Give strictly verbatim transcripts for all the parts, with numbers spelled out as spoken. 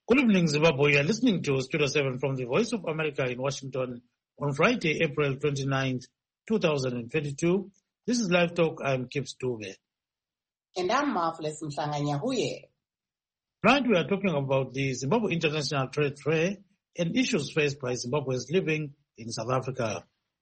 Good evening, Zimbabwe. You are listening to Studio seven from the Voice of America in Washington on Friday, April twenty-ninth, twenty twenty-two. This is Live Talk. I'm Kip Stube. And I'm Marvelous Mhlanganyahuye. Tonight we are talking about the Zimbabwe International Trade Fair and issues faced by Zimbabweans living in South Africa.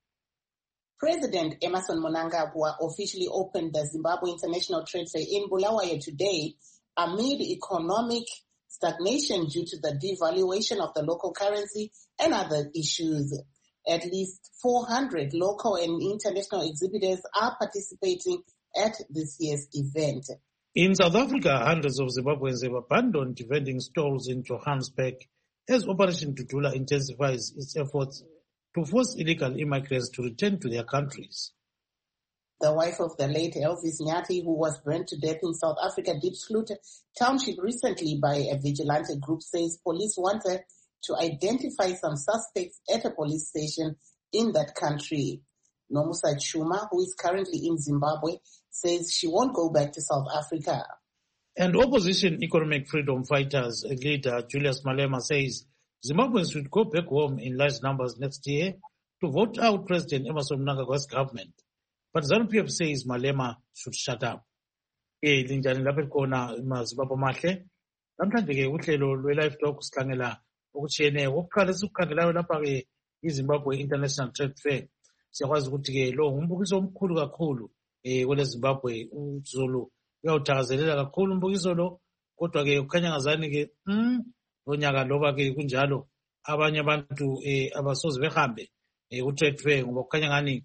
President Emmerson Mnangagwa officially opened the Zimbabwe International Trade Fair in Bulawayo today amid economic stagnation due to the devaluation of the local currency and other issues. At least four hundred local and international exhibitors are participating at this year's event. In South Africa, hundreds of Zimbabweans have abandoned vending stalls in Johannesburg as Operation Tutula intensifies its efforts to force illegal immigrants to return to their countries. The wife of the late Elvis Nyati, who was burnt to death in South Africa Diepsloot Township recently by a vigilante group, says police wanted to identify some suspects at a police station in that country. Nomusa Chuma, who is currently in Zimbabwe, says she won't go back to South Africa. And opposition economic freedom fighters leader Julius Malema says Zimbabweans should go back home in large numbers next year to vote out President Emmerson Mnangagwa's government. But ZANU-P F says Malema should shut up. Eh, linjani lapha khona maZimbabwe mahle. Namhlanje ke uhlelo lwe-Live Talk sikhangela okutshiyeneyo. Okokuqala sikukhangelayo lapha ke iZimbabwe International Trade Fair. Siyakwazi ukuthi ke lo ngumbukiso omkhulu kakhulu eh kwele Zimbabwe. uZulu uyawuthakazelela kakhulu umbukiso lo, kodwa ke ukhanya ngazani ke mm lonyaka loba ke kunjalo abanye abantu eh abasoze behambe eh ku trade fair ngoba kukhanya ngani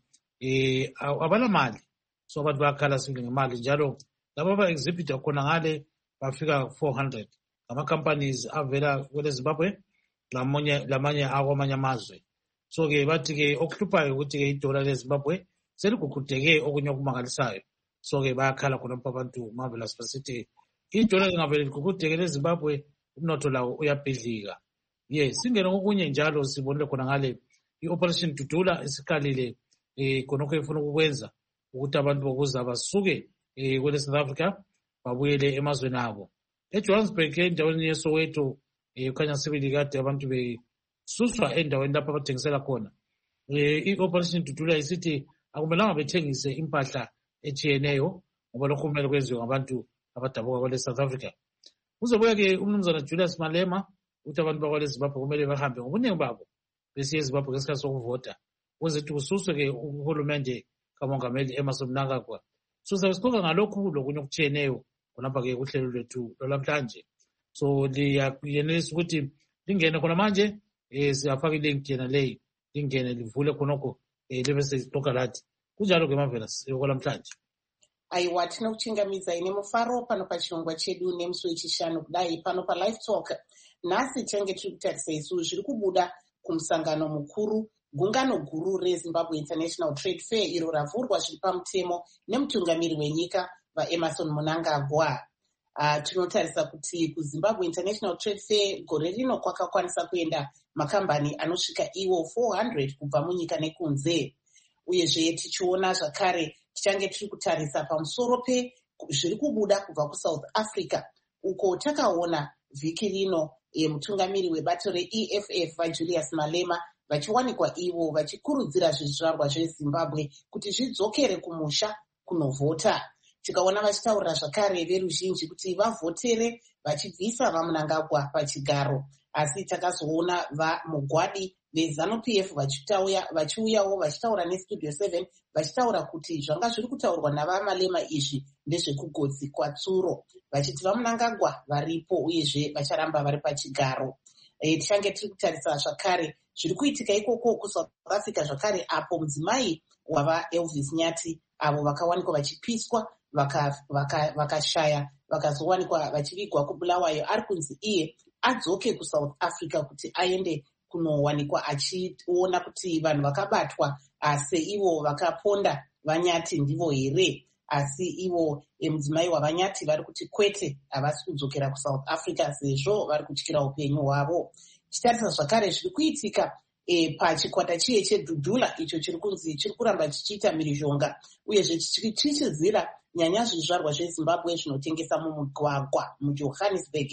eh abala mali, so abantu bakhala sile ngemali njalo laba ba exhibitor khona ngale bafika four hundred ama companies avela kwele Zimbabwe lamanye lamanye akwamanye amazwe. So ke bathi ke okuhluphayo ukuthi ke idola le Zimbabwe seligugudeke okunye okumangalisayo. So ke bayakhala khona abantu Marvelous City idola lingavele ligugudeke le Zimbabwe, umnotho lawo uyabhidlika. Yes, singene ngokunye njalo sibonile khona ngale i-Operation Tutula isikalile eh khonokho efuna ukwenza ukuthi abantu bokuza basuke eh kwele South Africa babuyele emazweni abo. EJohannesburg endaweni yeSoweto eh khanya sibili kade abantu besuswa endaweni lapho abathengisela khona. Eh i-Operation Tutula isithi akumelanga bethengise impahla echiyeneyo ngoba lokho kumele kwenziwe ngabantu abadabuka kwele South Africa. Uzobuya ke umnumzana Julius Malema ukuthi abantu bakwale Zimbabwe kumele bahambe ngobuningi babo besiye Zimbabwe ngesikhathi sokuvota ukuze ukuthi kususwe ke uhulumende kamongameli Emmerson Mnangagwa. So sasixoxa ngalokhu lokunye okutshiyeneyo khonapha ke kuhlelo lwethu lwamhlanje. So liyenelisa ukuthi lingene khona manje eh siyafaka ilink yena leyi lingene livule khonokho eh lebe sesixoxa lathi kunjalo ke Marvelous okwalamhlanje. Aiwa tinokuchingamidza ine mufaro pano pachirongwa chedu nemusi wechishanu kudai pano paLive Talk. Nhasi tinenge tiri kutarisa isu zviri kubuda kumusangano mukuru gungano guru reZimbabwe International Trade Fair iro ravhurwa zviri pamutemo nemutungamiri wenyika vaEmmerson Mnangagwa. Uh, tinotarisa kuti kuZimbabwe International Trade Fair gore rino kwakakwanisa kuenda makambani anosvika iwo four hundred kubva munyika nekunze. Uyezve tichiona zvakare tichange tiri kutarisa pamusoro pe zviri kubuda kubva kuSouth Africa uko takaona vhiki rino e, mutungamiri webato reE F F vaJulius Malema vachiwanikwa ivo vachikurudzira zvizvarwa zveZimbabwe kuti zvidzokere kumusha kunovhota. Tikaona vachitaurira zvakare veruzhinji kuti vavhotere vachibvisa vaMnangagwa pachigaro, asi takazoona vamugwadi veZANU-P F vachiuyawo vachitaura neStudio seven vachitaura kuti zvanga zviri kutaurwa navaMalema izvi ndezvekugotsi kwatsuro, vachiti vaMnangagwa varipo uyezve vacharamba vari pachigaro. E, tichange tiri kutarisa zvakare zviri kuitika ikoko kuSouth Africa zvakare apo mudzimai wava Elvis Nyati avo vakawanikwa vachipiswa vakashaya vaka, vaka vakazowanikwa vachivigwa kuBulawayo ari kunzi iye adzoke kuSouth Africa kuti aende kunowanikwa achiona kuti vanhu vakabatwa seivo vakaponda vaNyati ndivo here, asi ivo mudzimai wavanyati vari kuti kwete havasi kudzokera kuSouth Africa sezvo vari kutyira upenyu hwavo. Titarisa zvakare zviri kuitika e, pachikwata chiye cheDudula icho chiri kunzi chiri kuramba chichiita mhirizhonga uyezve chichichizira nyanya zvizvarwa zveZimbabwe zvinotengesa mumugwagwa muJohannesburg.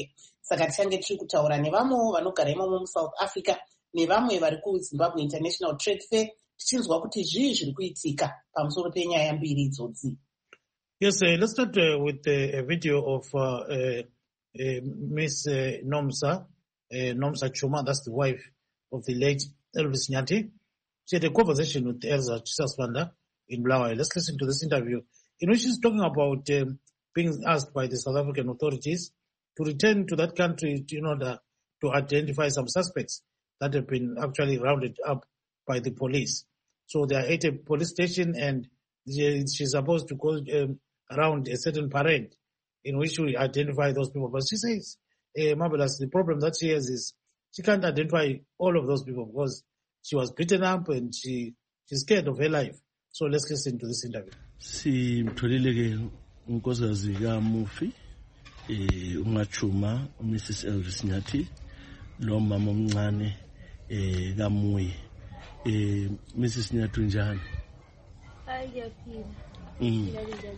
saka tichange tiri kutaura nevamwewo vanogara imomo muSouth Africa nevamwe vari kuZimbabwe International Trade Fair tichinzwa kuti zvii zviri kuitika pamusoro penyaya mbiri idzodzi. Yes, uh, let's start uh, with uh, a video of uh, uh, uh, Miss uh, Nomsa, uh, Nomsa Chuma, that's the wife of the late Elvis Nyati. She had a conversation with Elza Chisaswanda in Bulawayo. Let's listen to this interview in which she's talking about um, being asked by the South African authorities to return to that country in order to identify some suspects that have been actually rounded up by the police. So they are at a police station and she's supposed to go um, around a certain parade in which we identify those people. But she says, uh, Marvelous, the problem that she has is she can't identify all of those people because she was beaten up and she she's scared of her life. So let's listen to this interview. Si mtholile ke unkosikazi kaMufi eh uMachuma Missus Elvis Nyati lo mama omncane eh kaMuyi eh Missus Nyati njani? Hayi yaphila. Mm.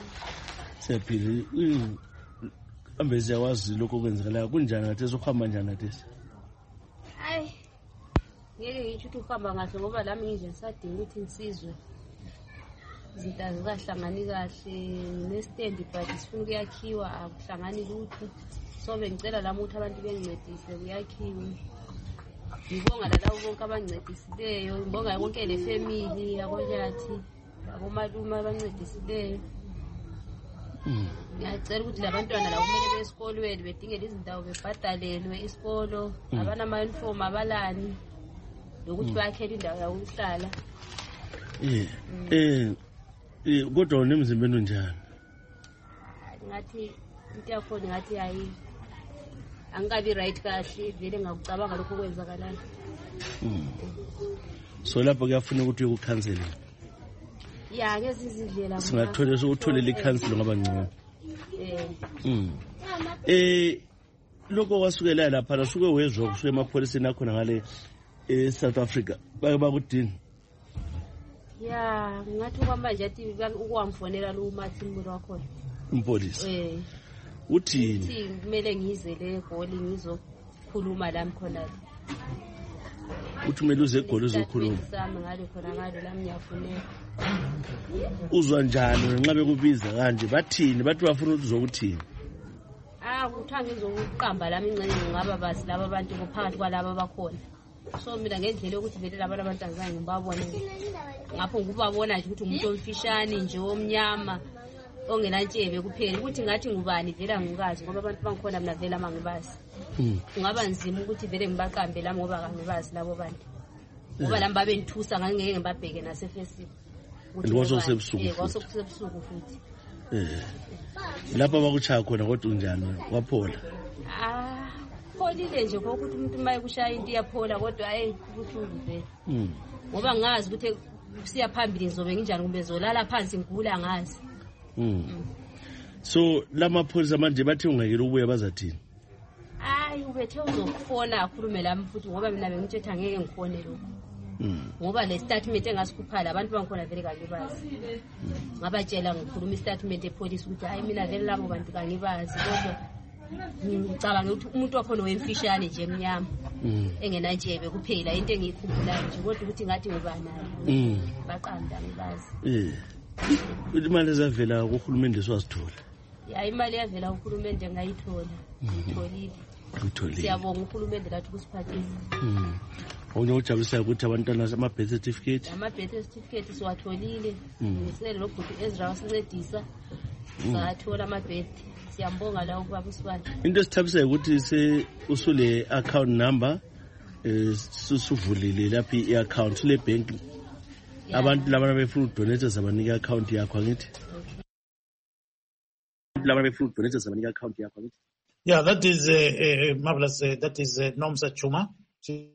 Siyaphila. Ambe siyawazi lokho kwenzekala kunjani ngathi sokuhamba njani ngathi? Hayi. Ngeke ngithi ukuthi uhamba kahle ngoba lami ngize ngisadinga ukuthi ngisizwe. Izinto azikahlangani kahle nestand but sifuna ukuyakhiwa akuhlangani lutho. So bengicela lami ukuthi abantu bengincedise kuyakhiwa. Ngibonga lalawo bonke abangincedisileyo, ngibonga konke le family yakonyathi, abomalume abancedisileyo. Ngiyacela ukuthi labantwana la kumele besikolweni bedingele izindawo bebhadalelwe isikolo, abana ama uniform abalani lokuthi bayakhela indawo yokuhlala. Eh eh eh kodwa nemzimbeni unjani? Ngathi into yakho ngathi hayi angikabi right kahle vele ngakucabanga lokho kwenzakalana. So lapho kuyafuna ukuthi uyokukhansela. Ya ngezi izindlela singathola ukutholela ikhansela ngoba ngcono. Eh. Mm. Eh lokho wasukela lapha lasuke wezwa kusuke emapholiseni akhona ngale e South Africa bake bakudini. Ya ngathi kwamanje athi ukwamfonela lo Martin Muro wakhona. Umpolisi. Eh. Uthini? Uthi kumele ngize le egoli ngizokhuluma la mkhona. Uthi kumele uze egoli uzokhuluma. Sami ngale khona ngale la ngiyafuneka. Uzwa njani nxa bekubiza kanje bathini bathi bafuna ukuthi uzokuthini? Ah kuthange ngizokuqamba lami ingcenye ngaba basi laba abantu kuphakathi kwalaba bakhona. So mina ngendlela yokuthi vele laba abantu angizange ngibabone. Ngapho ngubabona nje ukuthi umuntu omfishane nje omnyama ongenantshebe kuphela ukuthi ngathi ngubani vela ngikazi ngoba abantu bangikhona mina vela mangibazi. Kungaba nzima ukuthi vele ngibaqambe lami ngoba kangibazi labo bantu. Ngoba lami babe ngithusa ngangeke ngibabheke nasefesini. Ngoso sebusuku. Eh ngoso sebusuku futhi. Eh. Lapha bakuchaya khona kodwa unjani waphola? Ah pholile nje ukuthi umuntu maye kushaya into iyaphola kodwa hayi kubuhlungu vele. Mm. Ngoba ngazi ukuthi siya phambili ngizobe nginjani kumbe zolala phansi ngigula ngazi. Mm. So lamapholisa manje bathi ungekela ubuye bazathini? Hayi ubethe uzokufona akhulume lami futhi ngoba mina bengithetha ngeke ngifone lokho. Mm. Ngoba le statement engasikupha labantu bangikhona vele kangibazi. Ngabatshela ngikhuluma istatement epolice ukuthi hayi mina vele labo bantu kangibazi kodwa ngicabanga ukuthi umuntu wakhona wemfishane nje emnyama. Mm. Engenantshebe kuphela into engikhumbulayo nje kodwa ukuthi ngathi ngubani naye. Mm. Baqanda ngibazi. Eh. Imali ezavela kuhulumende swasithola. Ya imali yavela kuhulumende ngayithola. Ngitholile. Ngitholile. Siyabonga uHulumende lathi kusiphathisa. Mhm. Onye ujabulisa ukuthi abantwana ama birth certificate. Ama birth certificate siwatholile. Ngisele lokuthi Ezra wasincedisa. Sathola ama birth. Siyambonga la ubaba uSibani. Into esithabisa ukuthi se usule account number eh susuvulile lapha iaccount le bank. Abantu laba befuna udonate zabanika account yakho angithi. Laba befuna udonate zabanika account yakho angithi. Yeah, that is uh, uh, marvelous. Uh, that is uh, Nomsa Chuma. She,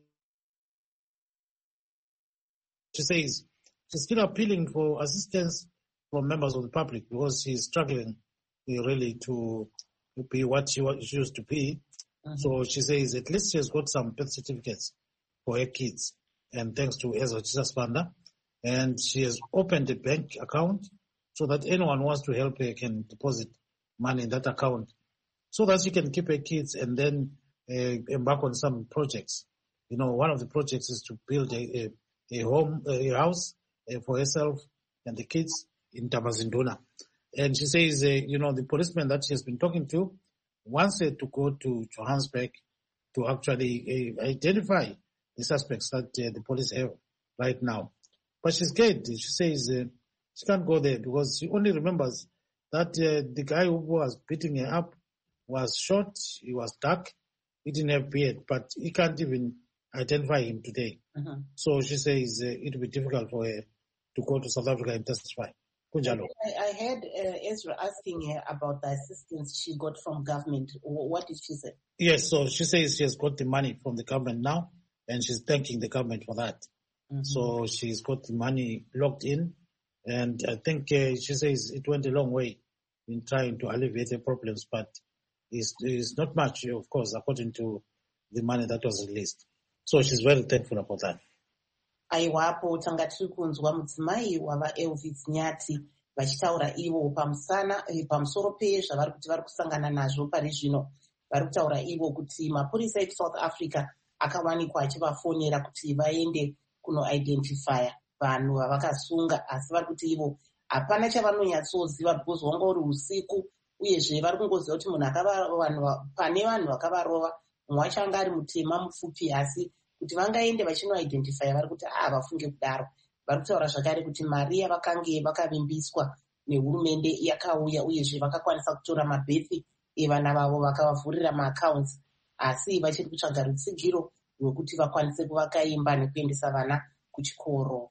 she says she's still appealing for assistance from members of the public because she's struggling uh, really to, to be what she, what she used to be. Mm-hmm. So she says at least she has got some birth certificates for her kids. And thanks to Ezra Chisaswanda. And she has opened a bank account so that anyone who wants to help her can deposit money in that account, so that she can keep her kids and then uh, embark on some projects. You know, one of the projects is to build a, a, a home, a house uh, for herself and the kids in Tabazinduna. And she says, uh, you know, the policeman that she has been talking to wants her to go to Johannesburg to actually uh, identify the suspects that uh, the police have right now. But she's scared. She says uh, she can't go there because she only remembers that uh, the guy who was beating her up was short, he was dark, he didn't have beard, but he can't even identify him today. Uh-huh. So she says uh, it will be difficult for her to go to South Africa and testify. I, I heard uh, Ezra asking her about the assistance she got from government. What did she say? Yes, so she says she has got the money from the government now, and she's thanking the government for that. Mm-hmm. So she's got the money locked in, and I think uh, she says it went a long way in trying to alleviate the problems, but it's, it's not much, of course, according to the money that was released. So she's very thankful about that. Aiwapo tanga tiri kunzwa mudzimai wava Elvis Nyati vachitaura ivo pamusana pamusoro pezvavari kuti vari kusangana nazvo pari zvino. Vari kutaura ivo kuti mapurisa eSouth Africa akawanikwa achivafonera kuti vaende kunoidentifya vanhu vavakasunga, asi vari kuti ivo hapana chavanonyatsoziva because wanga uri usiku, uyezve vari kungoziva kuti munhu pane vanhu vakavarova, mumwe wacho anga ari mutema mupfupi, asi kuti vangaende vachinoidentifya vari kuti ah vafunge kudaro. Vari kutaura zvakare kuti mari yavakange vakavimbiswa nehurumende yakauya, uyezve vakakwanisa kutora mabhethi evana vavo vakavavhurira maaccounts, asi vachiri kutsvaga rutsigiro rwekuti vakwanise kuvakaimba nekuendesa vana kuchikoro.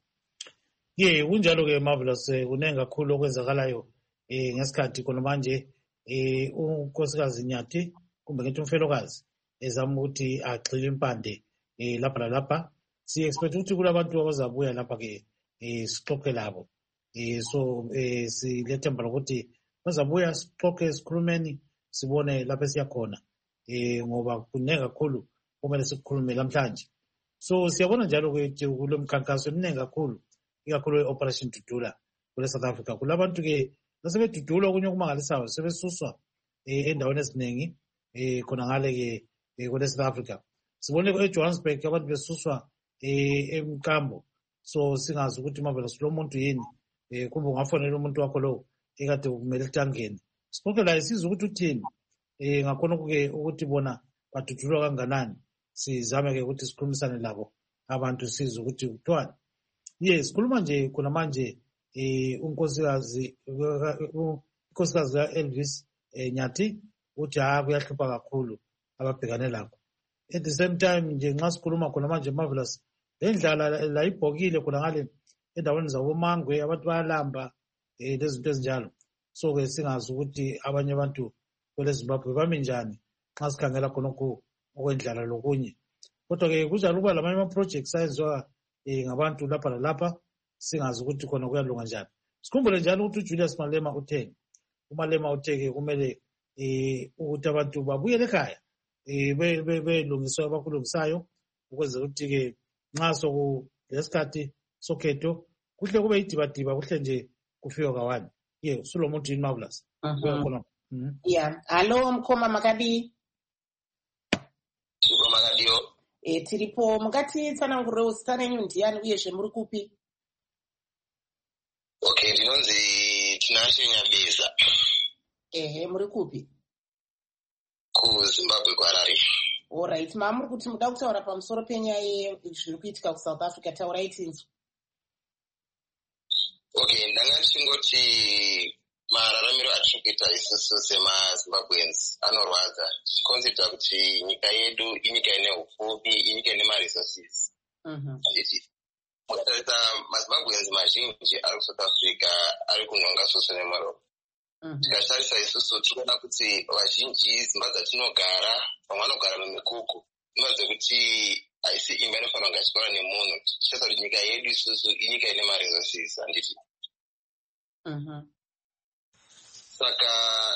Ye kunjalo ke Marvelous, kunengi kakhulu okwenzakalayo eh ngesikhathi khona manje eh unkosikazi Nyati kumbe ngithi umfelokazi ezama ukuthi agxile impande eh lapha lapha. Si expect ukuthi kulabantu abazabuya lapha ke eh sixoxe labo. Eh so eh silethemba lokuthi bazabuya sixoxe sikhulumeni sibone lapha siyakhona. Eh ngoba kunengi kakhulu kumele sikhulume namhlanje. So siyabona njalo ukuthi kulo mkhankaso eminingi kakhulu, ikakhulu e-Operation Dudula kule South Africa. Kulabantu ke nasebedudula okunye okumangalisayo sebesuswa eh endaweni eziningi eh khona ngale ke kule South Africa. Sibone eJohannesburg abantu besuswa eh emkambo. So singazi ukuthi Marvelous lo muntu yini eh kumbe ungafonela umuntu wakho lo ekade kumele utangene. Sibonke la sizwe ukuthi uthini eh ngakhona ke ukuthi bona badudulwa kanganani. Sizame ke ukuthi sikhulumisane labo abantu sizwe ukuthi kuthiwani. Yes, sikhuluma nje khona manje eh unkosikazi unkosikazi kaElvis Nyati uthi ha kuyahlupha kakhulu ababhekane lakho. At the same time nje nxa sikhuluma khona manje Marvelous, lendlala la ibhokile khona ngale endaweni zabomangwe, abantu bayalamba eh lezinto ezinjalo. So ke singazi ukuthi abanye abantu kwele Zimbabwe bami njani nxa sikhangela khona okwendlala lokunye. Kodwa ke kunjalo kuba lamanye ama projects ayenziwa eh ngabantu lapha lalapha, singazi ukuthi khona kuyalunga njani. Sikhumbule njalo ukuthi uJulius Malema utheni. uMalema utheke kumele eh ukuthi abantu babuyele ekhaya eh belungiswa abakulungisayo ukwenzela ukuthi ke nxa soku lesikhathi sokhetho kuhle kube idibadiba, kuhle nje kufika kawani. Ye sulo muntu yini Marvelous. Mhm. Mhm. Yeah, hello mkhoma makadi. Mkhoma makadiyo. Eh tiripo mukati tsanangurira uzita renyu ndiyani uyezve muri kupi? Okay, ndinonzi Tinashe Nyabeza. Ehe, muri kupi? KuZimbabwe kwaRarare. All right, mama muri kuti muda kutaura pamusoro penyaya zviri kuitika kuSouth Africa, taurai tinzwa. Okay, ndanga ndichingoti mararamiro atiri kuita isusu semaZimbabweans anorwadza, tichikonzepta kuti nyika yedu inyika ine upfumi, inyika ine maresources. Mhm. Handiti mukatarisa maZimbabweans mazhinji ari kuSouth Africa ari kunhonga soso nemaroro. Tikatarisa isusu tinoona kuti vazhinji dzimba dzatinogara, vamwe vanogara mumikuku. Inoratidza kuti haisi imba inofanira kunge ichigara nemunhu. Tichitarisa kuti nyika yedu isusu inyika ine maresources, handiti. Mhm. Saka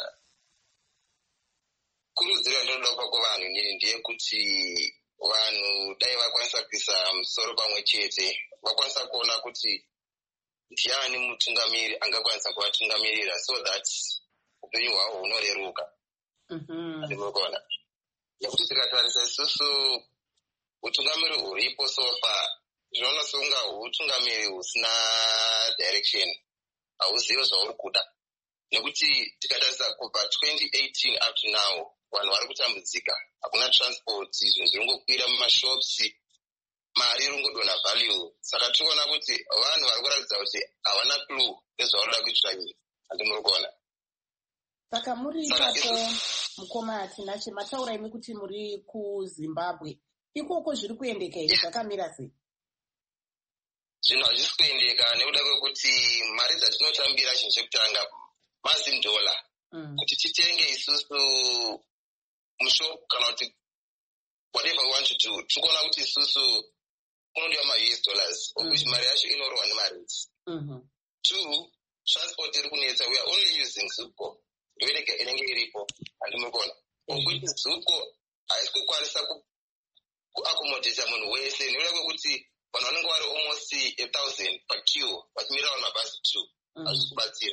kurudziro ndinoda kupa kuvanhu inini ndeyekuti vanhu dai vakwanisa kuisa musoro pamwe chete, vakwanisa kuona kuti ndiani mutungamiri angakwanisa kuvatungamirira so that upenyu hwavo hunoreruka. Mhm. Ndinokuona. nekuti tikatarisa isusu utungamiri huripo sofa zvinoona sekunga utungamiri husina direction, hauzivi zvauri kuda. Nekuti tikatarisa kubva twenty eighteen up to now vanhu vari kutambudzika, hakuna transport, zvinhu zviri kungokwira mumashops, mari iri kungodonha value. Saka tinoona kuti vanhu vari kuratidza kuti havana clue nezvavarikuda kuitira nyika. Handimuri kuona. Saka muri ipapo mukoma Tinashe, mataura imi kuti muri kuZimbabwe. Ikoko zviri kuendeka here, zvakamira sei? Zvinhu hazvisi kuendeka nekuda kwekuti mari dzatinotambira chinhu chekutanga mazin dollar kuti titenge isusu mushop kana kuti whatever we want to do. Tikuona kuti isusu kunodiwa ma-U S dollars of which mari yacho inorohwa nemarate. Two, transport iri kunetsa. We are only using Zupco. Ndoinenge inenge iripo. Handimuri kuona. Of which Zupco haisi kukwanisa kuaccommodate munhu wese nekuda kwekuti vanhu vanenge vari almost a thousand per queue vachimira vanhu mabhazi two. Hazvisi kubatsira.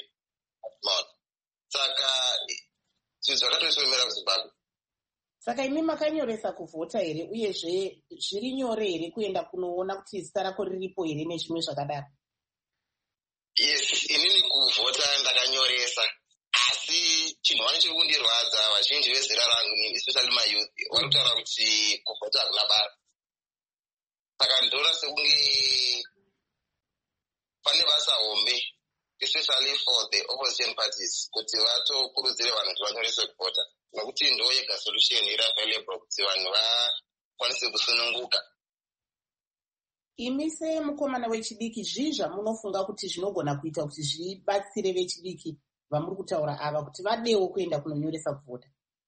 Saka zvinhu zvakatoisomera kuZimbabwe. Saka imi makanyoresa kuvhota here, uyezve zviri nyore here kuenda kunoona kuti zita rako riripo here nezvimwe zvakadaro? Yes, inini kuvhota ndakanyoresa, asi chinhu vane chiri kundirwadza vazhinji vezera rangu nini, especially mayouth, vari kutaura kuti kuvhota hakuna basa. Saka ndoona sekunge pane basa hombe, especially for the opposition parties, kuti vatokurudzire vanhu kuti vanyorese kuvhota. Nokuti ndo yega solution iri available kuti vanhu vakwanise kusununguka. Imi semukomana wechidiki, zvii zvamunofunga kuti zvinogona kuita kuti zvibatsire vechidiki vamuri kutaura ava kuti vadewo kuenda kunonyoresa kuvhota?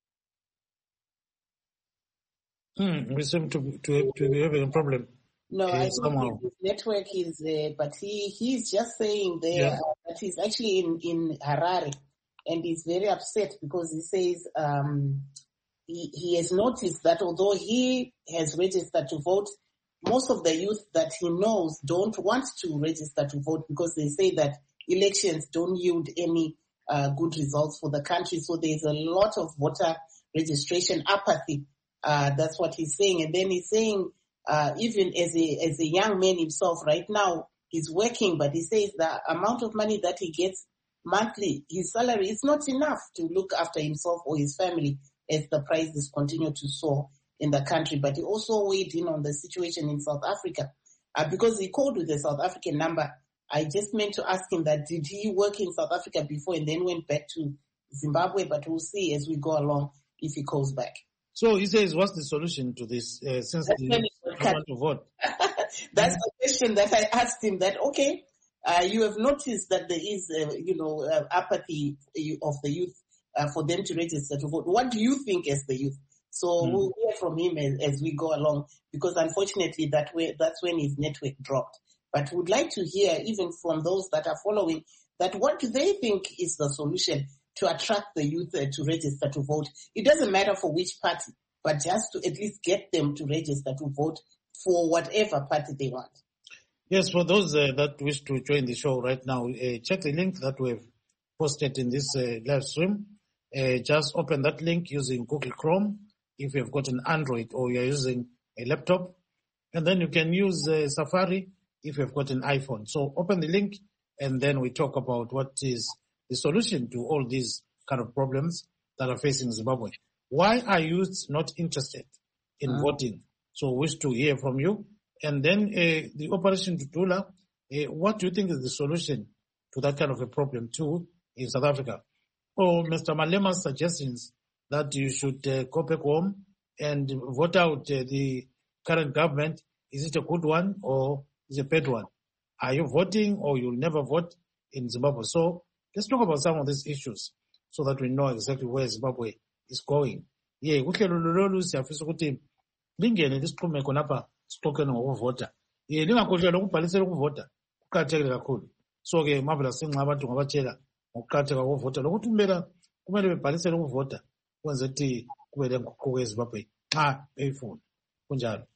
Hmm, we seem to, to, to be having a problem. No, uh, I somehow. think his network is, uh, but he, he's just saying there Yeah. uh, that he's actually in, in Harare, and he's very upset because he says um, he, he has noticed that although he has registered to vote, most of the youth that he knows don't want to register to vote because they say that elections don't yield any uh, good results for the country. So there's a lot of voter registration apathy. Uh, that's what he's saying. And then he's saying, uh, even as a, as a young man himself right now, he's working, but he says the amount of money that he gets monthly, his salary is not enough to look after himself or his family as the prices continue to soar in the country. But he also weighed in on the situation in South Africa. Uh, because he called with a South African number, I just meant to ask him that did he work in South Africa before and then went back to Zimbabwe? But we'll see as we go along if he calls back. So he says, what's the solution to this uh, since That's they when he don't got- want to vote? That's the question that I asked him, that, okay, uh, you have noticed that there is, uh, you know, uh, apathy of the youth uh, for them to register to vote. What do you think as the youth? So Mm. we'll hear from him as, as we go along, because unfortunately that way, that's when his network dropped. But we'd like to hear even from those that are following that what do they think is the solution to attract the youth uh, to register to vote. It doesn't matter for which party, but just to at least get them to register to vote for whatever party they want. Yes, for those uh, that wish to join the show right now, uh, check the link that we've posted in this uh, live stream. Uh, just open that link using Google Chrome if you've got an Android or you're using a laptop. And then you can use uh, Safari if you've got an iPhone. So open the link and then we talk about what is the solution to all these kind of problems that are facing Zimbabwe. Why are youths not interested in Mm. voting? So wish to hear from you. And then uh, the Operation Tutula, uh, what do you think is the solution to that kind of a problem too in South Africa? Or Mister Malema's suggestions that you should uh, go back home and vote out uh, the current government, is it a good one or is it a bad one? Are you voting or you'll never vote in Zimbabwe? So let's talk about some of these issues so that we know exactly where Zimbabwe is going. Yeah, kuhlelo lolu siyafisa ukuthi lingene lisixhume khonapha sixoxeni ngokuvota. Yeah, lingakhohlelwa ukubhalisela ukuvota kuqakathekile kakhulu. So ke marvelous sinxa abantu ngabatshela ngokuqakatheka kokuvota lokuthi impela kumele bebhalisele ukuvota kwenze ukuthi kube lenguquko eZimbabwe xa beyifuna. Kunjalo.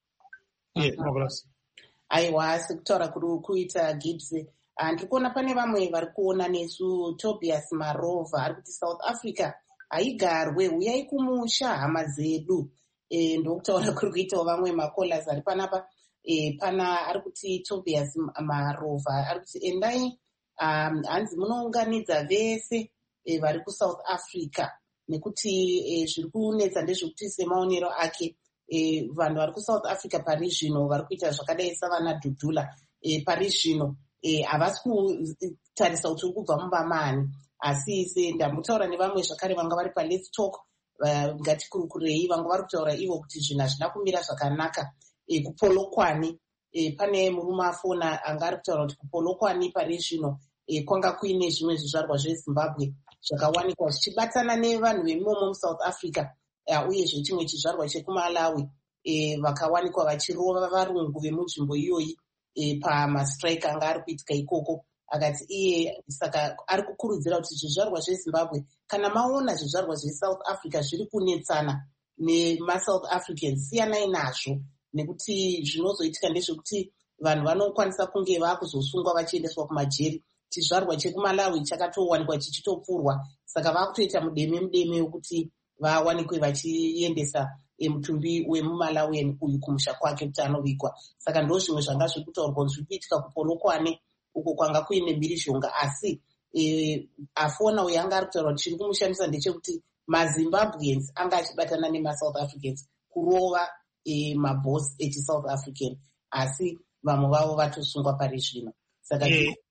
Yeah, marvelous. Aiwa, sekutaura kuri kuita Gibbs. And tikuona pane vamwe vari kuona nesu Tobias Marova ari kuti South Africa haigarwe, uyai kumusha hama dzedu. E, ndokutaura kuri kuitawo vamwe makolas ari panapa. E, pana ari kuti Tobias Marova ari kuti endai um, hanzi munounganidza vese e, vari kuSouth Africa nekuti e, zviri kunetsa ndezvekuti semaonero ake e, vanhu vari kuSouth Africa pari zvino vari kuita zvakadai savana Dudula e, pari zvino havasi e, kutarisa kuti uri kubva muvamani, asi se ndambotaura nevamwe zvakare vanga vari paLet's Talk uh, ngatikurukurei vanga vari kutaura ivo kuti zvinhu hazvina kumira zvakanaka. E, kupolokwani e, pane murume afona anga ari kutaura kuti kupolokwani pari zvino e, kwanga kuine zvimwe zvizvarwa zveZimbabwe zvakawanikwa zvichibatana nevanhu vemimomo muSouth Africa uh, uyezve chimwe chizvarwa chekuMalawi e, vakawanikwa vachirova varungu vemunzvimbo iyoyi e, pamastrike anga ari kuitika ikoko. Akati iye saka ari kukurudzira kuti zvizvarwa zveZimbabwe kana maona zvizvarwa zveSouth Africa zviri kunetsana nemaSouth Africans siyanai nazvo, nekuti zvinozoitika ndezvekuti vanhu vanokwanisa kunge vakuzosungwa vachiendeswa kumajeri. Chizvarwa chekuMalawi chakatowanikwa chichitopfurwa, saka vakutoita mudeme mudeme wekuti vawanikwe vachiendesa mutumbi wemuMalawian uyu kumusha kwake kuti anovigwa. Saka ndo zvimwe zvanga zviri kutaurwa zviri kuitika kuPolokwane uko kwanga kuine mhirizhonga, asi e, afona uyu anga ari kutaura kuti chiri kumushamisa ndechekuti maZimbabweans anga achibatana nemaSouth Africans kurova e, mabhosi echiSouth African, asi vamwe vavo vatosungwa pari zvino. Saka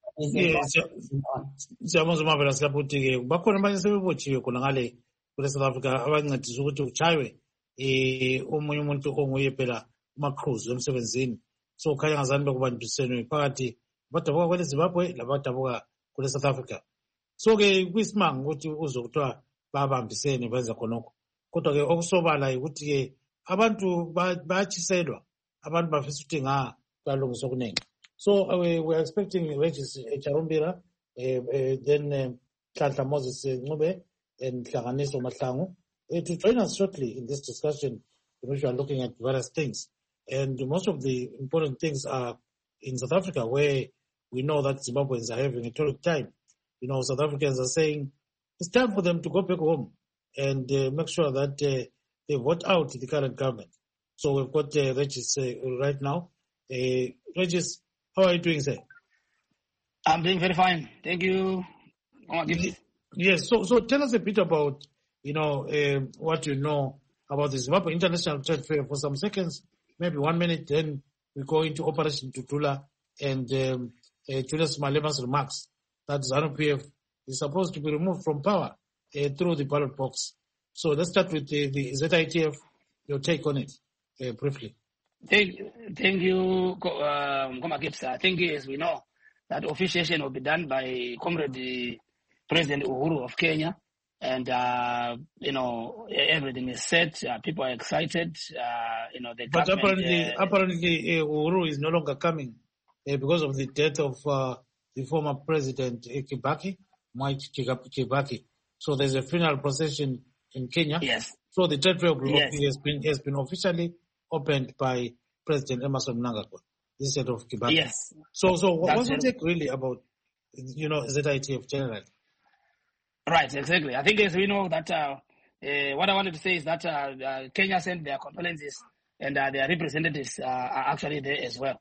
siyabonga sikaputi-ke bakhona abanye sebebotshiwe khona ngale kule South Africa abancedisa ukuthi kuchaywe eh omunye umuntu onguye phela uMacruz emsebenzini. So khanya ngazani bekubanjisene phakathi badabuka kwele Zimbabwe labadabuka kule South Africa. So ke kwisimanga ukuthi uzokuthiwa babambisene benza khonokho, kodwa ke okusobala ukuthi ke abantu bayachiselwa, abantu bafisa ukuthi nga balungiswa kuningi. So uh, we are expecting Regis Charumbira, uh, uh, then Nhlanhla uh, Moses Ncube and Hlanganiso Mahlangu uh, to join us shortly in this discussion, in which we are looking at various things. And most of the important things are in South Africa, where we know that Zimbabweans are having a terrible time. You know, South Africans are saying it's time for them to go back home and uh, make sure that uh, they vote out the current government. So we've got uh, Regis uh, right now. Uh, Regis, how are you doing, sir? I'm doing very fine. Thank you. Oh, yes, so so tell us a bit about, you know, uh, what you know about the Zimbabwe International Trade Fair for some seconds, maybe one minute, then we go into Operation Tutula and um, uh, Julius Malema's remarks that ZANU-P F is supposed to be removed from power uh, through the ballot box. So let's start with the, the Z I T F, your take on it, uh, briefly. Thank, thank you, um, I think, as we know, that officiation will be done by Comrade President Uhuru of Kenya. And, uh, you know, everything is set. Uh, people are excited. Uh, you know, the But apparently, uh, apparently uh, Uhuru is no longer coming uh, because of the death of uh, the former president uh, Kibaki, Mwai Kibaki. So there's a funeral procession in Kenya. Yes. So the trade fair yes. has been has been officially opened by President Emmerson Mnangagwa instead of Kibaki. Yes. So, so what, what's your it. take really about, you know, Z I T F generally? Right, exactly. I think as we know that, uh, uh, what I wanted to say is that uh, uh, Kenya sent their condolences and uh, their representatives uh, are actually there as well.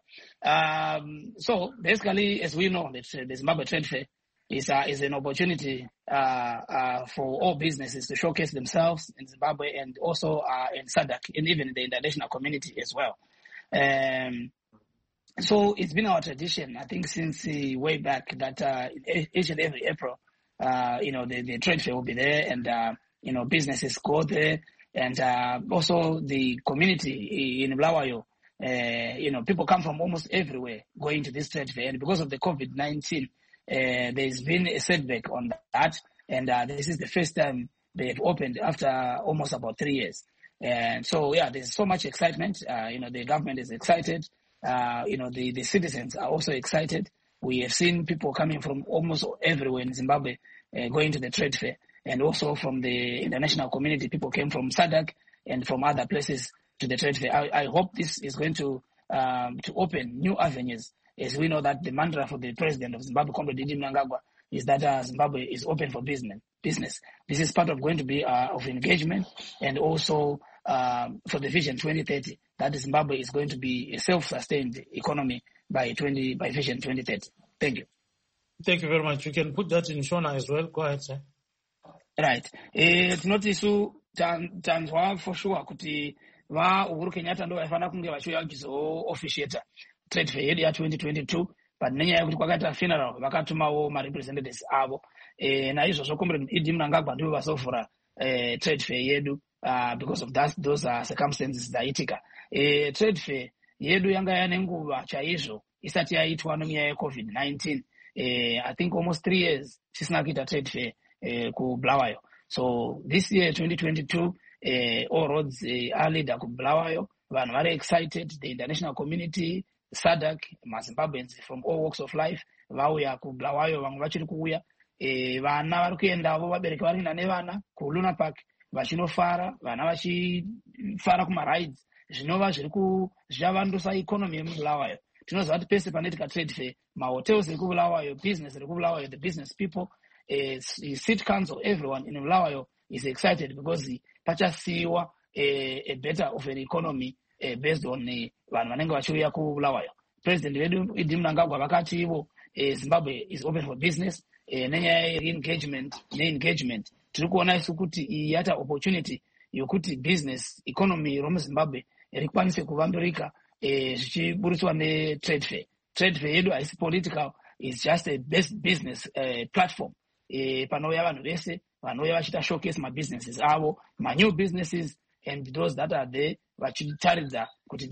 Um, so basically, as we know, that uh, the Zimbabwe Trade Fair is, uh, is an opportunity uh, uh, for all businesses to showcase themselves in Zimbabwe and also uh, in S A D C and even in the international community as well. Um, so it's been our tradition, I think, since uh, way back that uh, each and every April, uh, you know, the, the trade fair will be there and, uh, you know, businesses go there and uh, also the community in Bulawayo, uh, you know, people come from almost everywhere going to this trade fair. And because of the COVID nineteen, uh, there's been a setback on that. And uh, this is the first time they've opened after almost about three years. And so, yeah, there's so much excitement. Uh, you know, the government is excited. Uh, you know, the, the citizens are also excited. We have seen people coming from almost everywhere in Zimbabwe uh, going to the trade fair. And also from the international community, people came from S A D C and from other places to the trade fair. I, I hope this is going to um, to open new avenues, as we know that the mantra for the president of Zimbabwe, Comrade Didi Mnangagwa, is that uh, Zimbabwe is open for business. Business. This is part of going to be uh, of engagement, and also um, for the Vision twenty thirty, that Zimbabwe is going to be a self-sustained economy by twenty by Vision twenty thirty. Thank you. Thank you very much. You can put that in Shona as well. Go ahead, sir. Right. It's not isu tanzwa for sure kuti va Uhuru Kenyatta ndo vaifana kunge vachiuya kuchizo officiate trade fair yedu ya twenty twenty-two, but nenyaya yekuti kwakaita funeral vakatumawo ma representatives avo. Eh, naizvozvo Comrade Idi Mnangagwa ndivo vasovhura eh, trade fair yedu uh, because of that, those uh, circumstances dzaitika. Eh, trade fair yedu yanga yane nguva chaizvo isati yaitwa nenyaya yeCovid nineteen. Eh, I think almost three years tisina kuita trade fair eh, ku Bulawayo. So this year twenty twenty-two, eh, all roads eh, are leader ku Bulawayo. Vanhu very excited. The international community, SADC, Zimbabweans from all walks of life vauya ku Bulawayo, vamwe vachiri kuuya. Eh, vana vari kuendavo, vabereki vari kuenda nevana ku Luna Park vachinofara, vana vachifara kuma rides. Zvinova zviri ku zvavandusa economy yemuBulawayo. Tinoziva kuti pese panoitika trade fair, mahotels eri kuBulawayo, business eri kuBulawayo, the business people, uh, city council, everyone in Bulawayo is excited because pachasiwa a, a better of an economy uh, based on vanhu vanenge vachiuya kuBulawayo. President wedu Idi Mnangagwa vakati ivo uh, Zimbabwe is open for business, uh, nenyaya ye-engagement ne-engagement tiri kuona isu kuti iyi yata opportunity yokuti business economy romuZimbabwe rikwanise kuvandurika zvichiburitswa uh, ne-trade fair. Trade fair yedu haisi political, is just a best business uh, platform. Uh, panouya vanhu vese vanouya vachita showcase mabusinesses avo, ma-new businesses, and those that are there vachitaridza kuti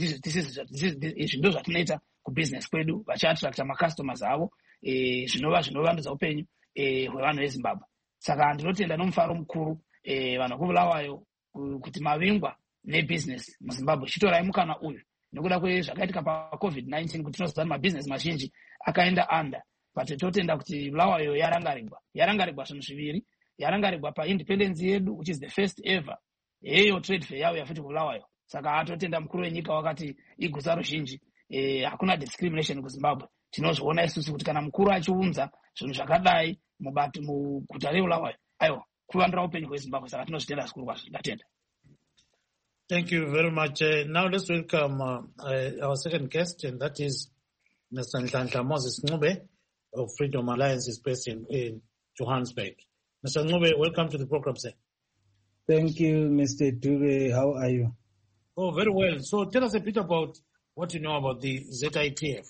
izvi ndo zvatinoita kubusiness kwedu, vachiattracta macustomers avo, zvinova zvinovanduza upenyu hwevanhu veZimbabwe. Saka ndinotenda nomufaro mukuru vanhu kuBulawayo kuti mavingwa nebusiness muZimbabwe chitorai mukana uyu nekuda kwezvakaitika paCovid nineteen, kuti tinoziva kuti mabusiness mazhinji akaenda under, but totenda kuti Bulawayo yarangarigwa yarangarigwa zvinhu zviviri. Yarangarigwa paindependence yedu, which is the first ever yeyo trade fair yavo yafuti kuBulawayo. Saka atotenda mukuru wenyika wakati igusa ruzhinji eh, hakuna discrimination kuZimbabwe. Tinozviona isusu kuti kana mukuru achiunza zvinhu zvakadai mubati muguta reBulawayo, aiwa kuvandura upenyu hweZimbabwe. Saka tinozvitenda zvikuru kwazvo. Ndatenda. Thank you very much. Uh, now let's welcome uh, uh, our second guest, and that is Mister Nhlanhla Moses Ncube of Freedom Alliance, is based in, in Johannesburg. Mister Ncube, welcome to the program, sir. Thank you, Mister Dube. How are you? Oh, very well. So tell us a bit about what you know about the Z I T F.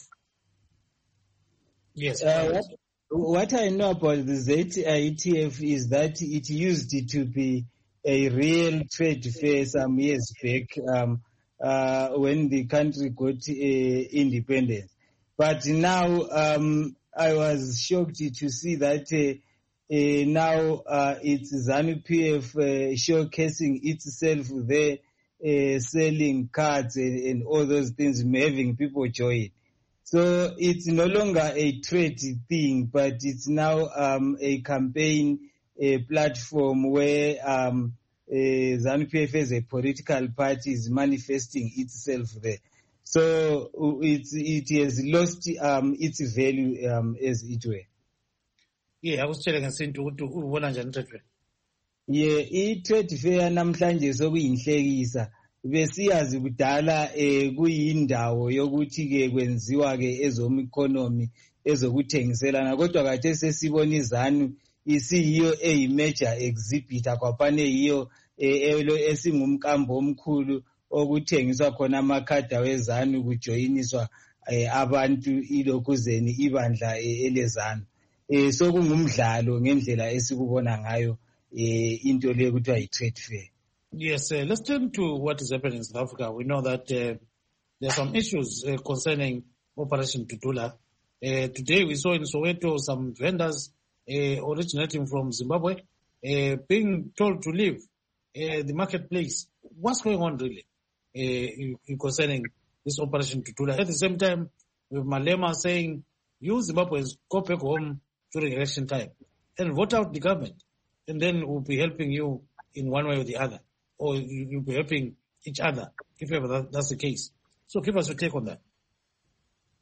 Yes. Uh, what, what I know about the Z I T F is that it used to be a real trade fair some years back um, uh, when the country got uh, independence. But now um, I was shocked to see that uh, uh, now uh, it's ZANU-P F uh, showcasing itself there, uh, selling cards and, and all those things, having people join. So it's no longer a trade thing, but it's now um, a campaign a platform where um, uh, ZANU-P F as a political party is manifesting itself there. So it, it has lost um, its value um, as it were. Yeah, I was telling us into what trade fair. Yeah, i-trade fair namhlanje sokuyinhlekisa. Besiyazi kudala eh kuyindawo yokuthi ke kwenziwa ke ezomeconomy ezokuthengiselana, kodwa kade sesibona izanu isiyiyo eyi major exhibitor kwapane yiyo esingumkambo omkhulu okuthengiswa khona amakhada wezanu kujoyiniswa abantu ilokuzeni ibandla elezanu. Eh sokungumdlalo ngendlela esikubona ngayo eh into le kuthiwa yi-trade fair. Yes, uh, let's turn to what is happening in South Africa. We know that uh, there are some issues uh, concerning Operation Tutula. Uh, today we saw in Soweto some vendors uh, originating from Zimbabwe uh, being told to leave uh, the marketplace. What's going on really uh, concerning this Operation Tutula? At the same time, with Malema saying, you Zimbabweans go back home during election time and vote out the government, and then we'll be helping you in one way or the other. Or you'll be helping each other, if ever that, that's the case. So give us your take on that.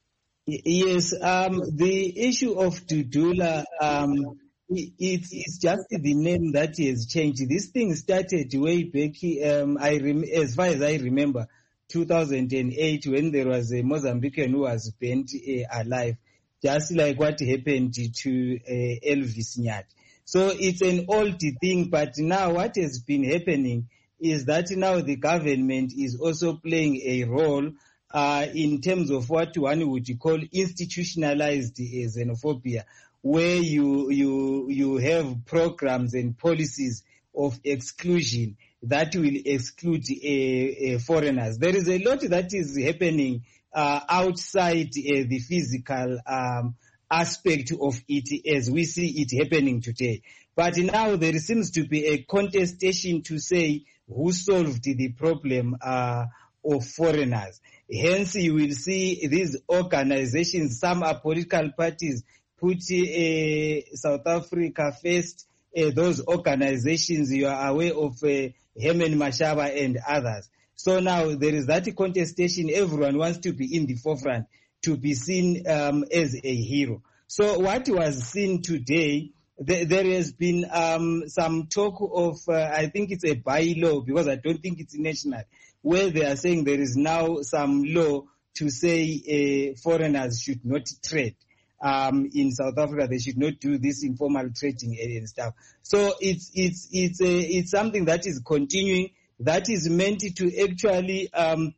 Yes, um, the issue of Dudula, um, it, it's, it's just the name that has changed. This thing started way back, um, I rem- as far as I remember, two thousand eight, when there was a Mozambican who was burnt uh, alive, just like what happened to uh, Elvis Nyati. So it's an old thing, but now what has been happening is that now the government is also playing a role uh, in terms of what one would call institutionalized xenophobia, where you you you have programs and policies of exclusion that will exclude uh, uh, foreigners. There is a lot that is happening uh, outside uh, the physical um, aspect of it as we see it happening today. But now there seems to be a contestation to say who solved the problem uh, of foreigners. Hence, you will see these organizations, some are political parties, put uh, South Africa first. Uh, those organizations, you are aware of uh, Herman Mashaba and others. So now there is that contestation. Everyone wants to be in the forefront, to be seen um, as a hero. So what was seen today, th- there has been um, some talk of, uh, I think it's a bylaw, because I don't think it's national, where they are saying there is now some law to say uh, foreigners should not trade. Um, in South Africa, they should not do this informal trading and stuff. So it's it's it's a, it's something that is continuing, that is meant to actually um,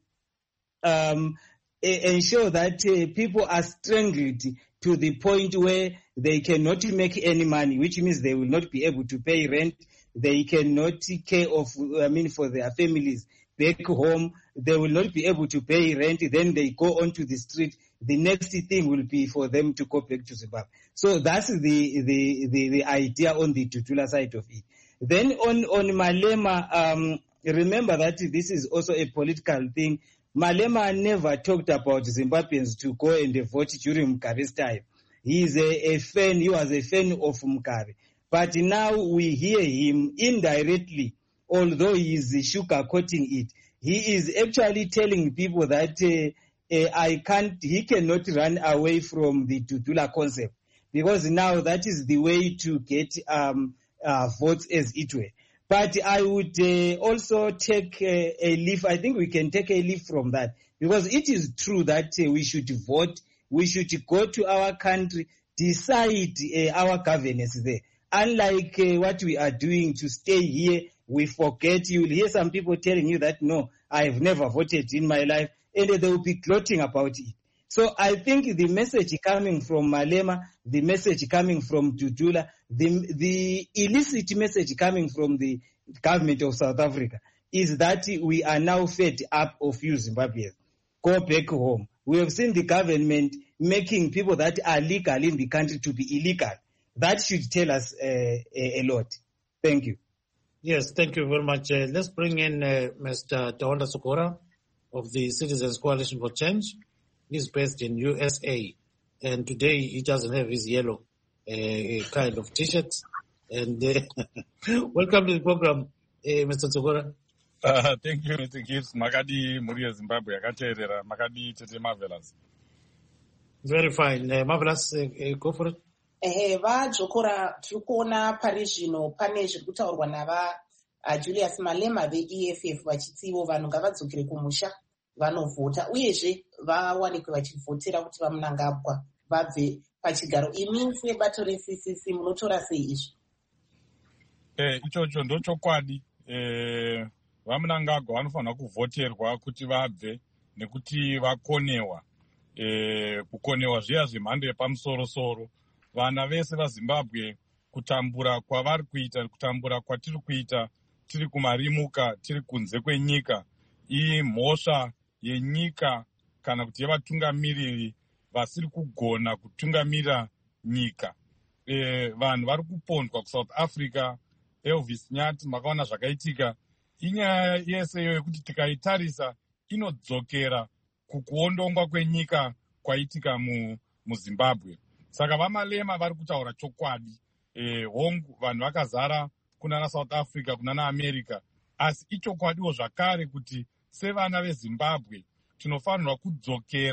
um, ensure that uh, people are strangled to the point where they cannot make any money, which means they will not be able to pay rent. They cannot take care of, I mean, for their families back home. They will not be able to pay rent. Then they go onto the street. The next thing will be for them to go back to Zimbabwe. So that's the, the, the, the idea on the Dudula side of it. Then on, on Malema, um, remember that this is also a political thing. Malema never talked about Zimbabweans to go and vote during Mugabe's time. He is a, a fan, he was a fan of Mugabe. But now we hear him indirectly, although he is sugarcoating it. He is actually telling people that uh, Uh, I can't, he cannot run away from the Dudula concept, because now that is the way to get um, uh, votes as it were. But I would uh, also take uh, a leaf, I think we can take a leaf from that, because it is true that uh, we should vote, we should go to our country, decide uh, our governance there. Unlike uh, what we are doing to stay here, we forget. You will hear some people telling you that, no, I have never voted in my life, and they will be gloating about it. So I think the message coming from Malema, the message coming from Dudula, the, the illicit message coming from the government of South Africa is that we are now fed up of you Zimbabweans. Go back home. We have seen the government making people that are legal in the country to be illegal. That should tell us uh, a, a lot. Thank you. Yes, thank you very much. Uh, let's bring in uh, Mister Tawanda Sokora of the Citizens Coalition for Change. He's based in U S A, and today he doesn't have his yellow uh, kind of T-shirt. And uh, welcome to the program, uh, Mister Sokora. Uh, thank you, Mister Gibbs. Makadi Muria Zimbabwe, Akaterera, Makadi Tete Marvelous. Very fine. Uh, Marvelous, uh, uh, go for it. Eh, vadzokora tiri kuona pari zvino pane zviri kutaurwa nava uh, Julius Malema ve-E F F vachitsivo vanhu ngavadzokere kumusha vanovhota uyezve vawanikwe vachivhotera kuti vamunangagwa vabve pachigaro. Imi sebato re-C C C munotora sei izvi? Eh, ichocho ndochokwadi. Eh, vamunangagwa vanofanira kuvhoterwa kuti vabve nekuti vakonewa. Eh, kukonewa zviya zvemhando yepamusoro-soro. Vana vese vaZimbabwe kutambura kwavari kuita, kutambura kwatiri kuita tiri kumarimuka, tiri kunze kwenyika, iyi mhosva yenyika kana kuti yevatungamiriri vasiri kugona kutungamira nyika. E, vanhu vari kupondwa kuSouth Africa, Elvis Nyati, makaona zvakaitika. Inyaya yese iyo yekuti tikaitarisa inodzokera kukuondongwa kwenyika kwaitika mu, muZimbabwe. Saka vaMalema vari kutaura chokwadi. E, hongu vanhu vakazara kunana South Africa, kunana America, asi ichokwadiwo zvakare kuti sevana veZimbabwe tinofanirwa kudzokera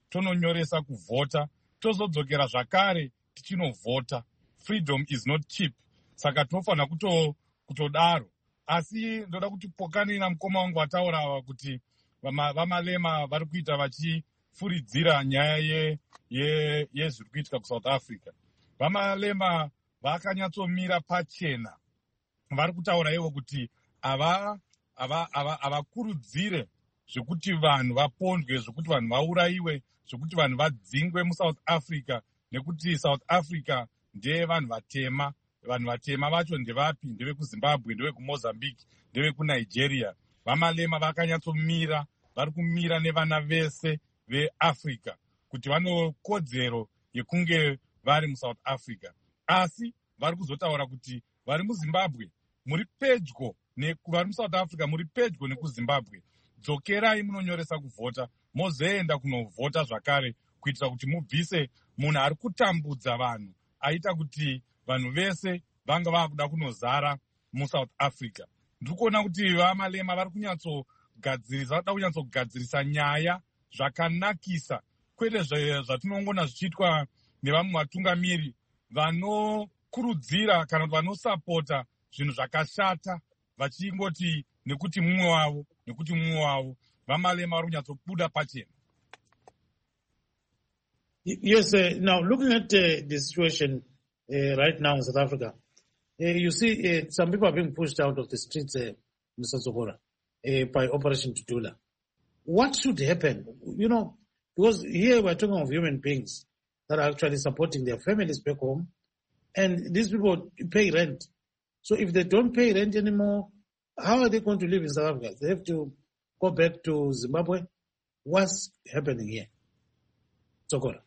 tononyoresa kuvhota, tozodzokera zvakare tichinovhota. Freedom is not cheap. Saka tinofanira kuto kutodaro. Asi ndoda kuti Pokanina mukoma wangu ataura kuti vamalema vari kuita vachifuridzira nyaya ye ye yezviri kuitika kuSouth Africa. Vamalema vakanyatsomira pachena. Vari kutaura ivo kuti ava ava ava avakurudzire zvekuti vanhu vapondwe, zvekuti vanhu vaurayiwe, zvekuti vanhu vadzingwe muSouth Africa, nekuti South Africa ndeye vanhu vatema. Vanhu vatema vacho ndevapi? NdevekuZimbabwe, ndevekuMozambique, ndevekuNigeria. Vamalema vakanyatsomira, vari kumira nevana vese veAfrica kuti vano kodzero yekunge vari muSouth Africa. Asi vari kuzotaura kuti vari muZimbabwe muri pedyo, vari muSouth Africa muri pedyo nekuZimbabwe. Dzokerai munonyoresa kuvhota, mozoenda kunovhota zvakare kuitira kuti mubvise munhu ari kutambudza vanhu, aita kuti vanhu vese vanga vakuda kunozara muSouth Africa. Ndiri kuona kuti vamalema vari kunyatsogadzirisa, vada kunyatsogadzirisa nyaya zvakanakisa, kwete zvatinongona zvichiitwa nevamwe vatungamiri vanokurudzira kana kuti vanosapota zvinhu zvakashata, vachingoti nekuti mumwe wavo, nekuti mumwe wavo. Vamalema vari kunyatsobuda pachena. Yes, uh, now looking at uh, the situation uh, right now in South Africa, uh, you see uh, some people are being pushed out of the streets, uh, Mister Zokora, uh, by Operation Tutula. What should happen? You know, because here we're talking of human beings that are actually supporting their families back home, and these people pay rent. So if they don't pay rent anymore, how are they going to live in South Africa? They have to go back to Zimbabwe. What's happening here? Zokora.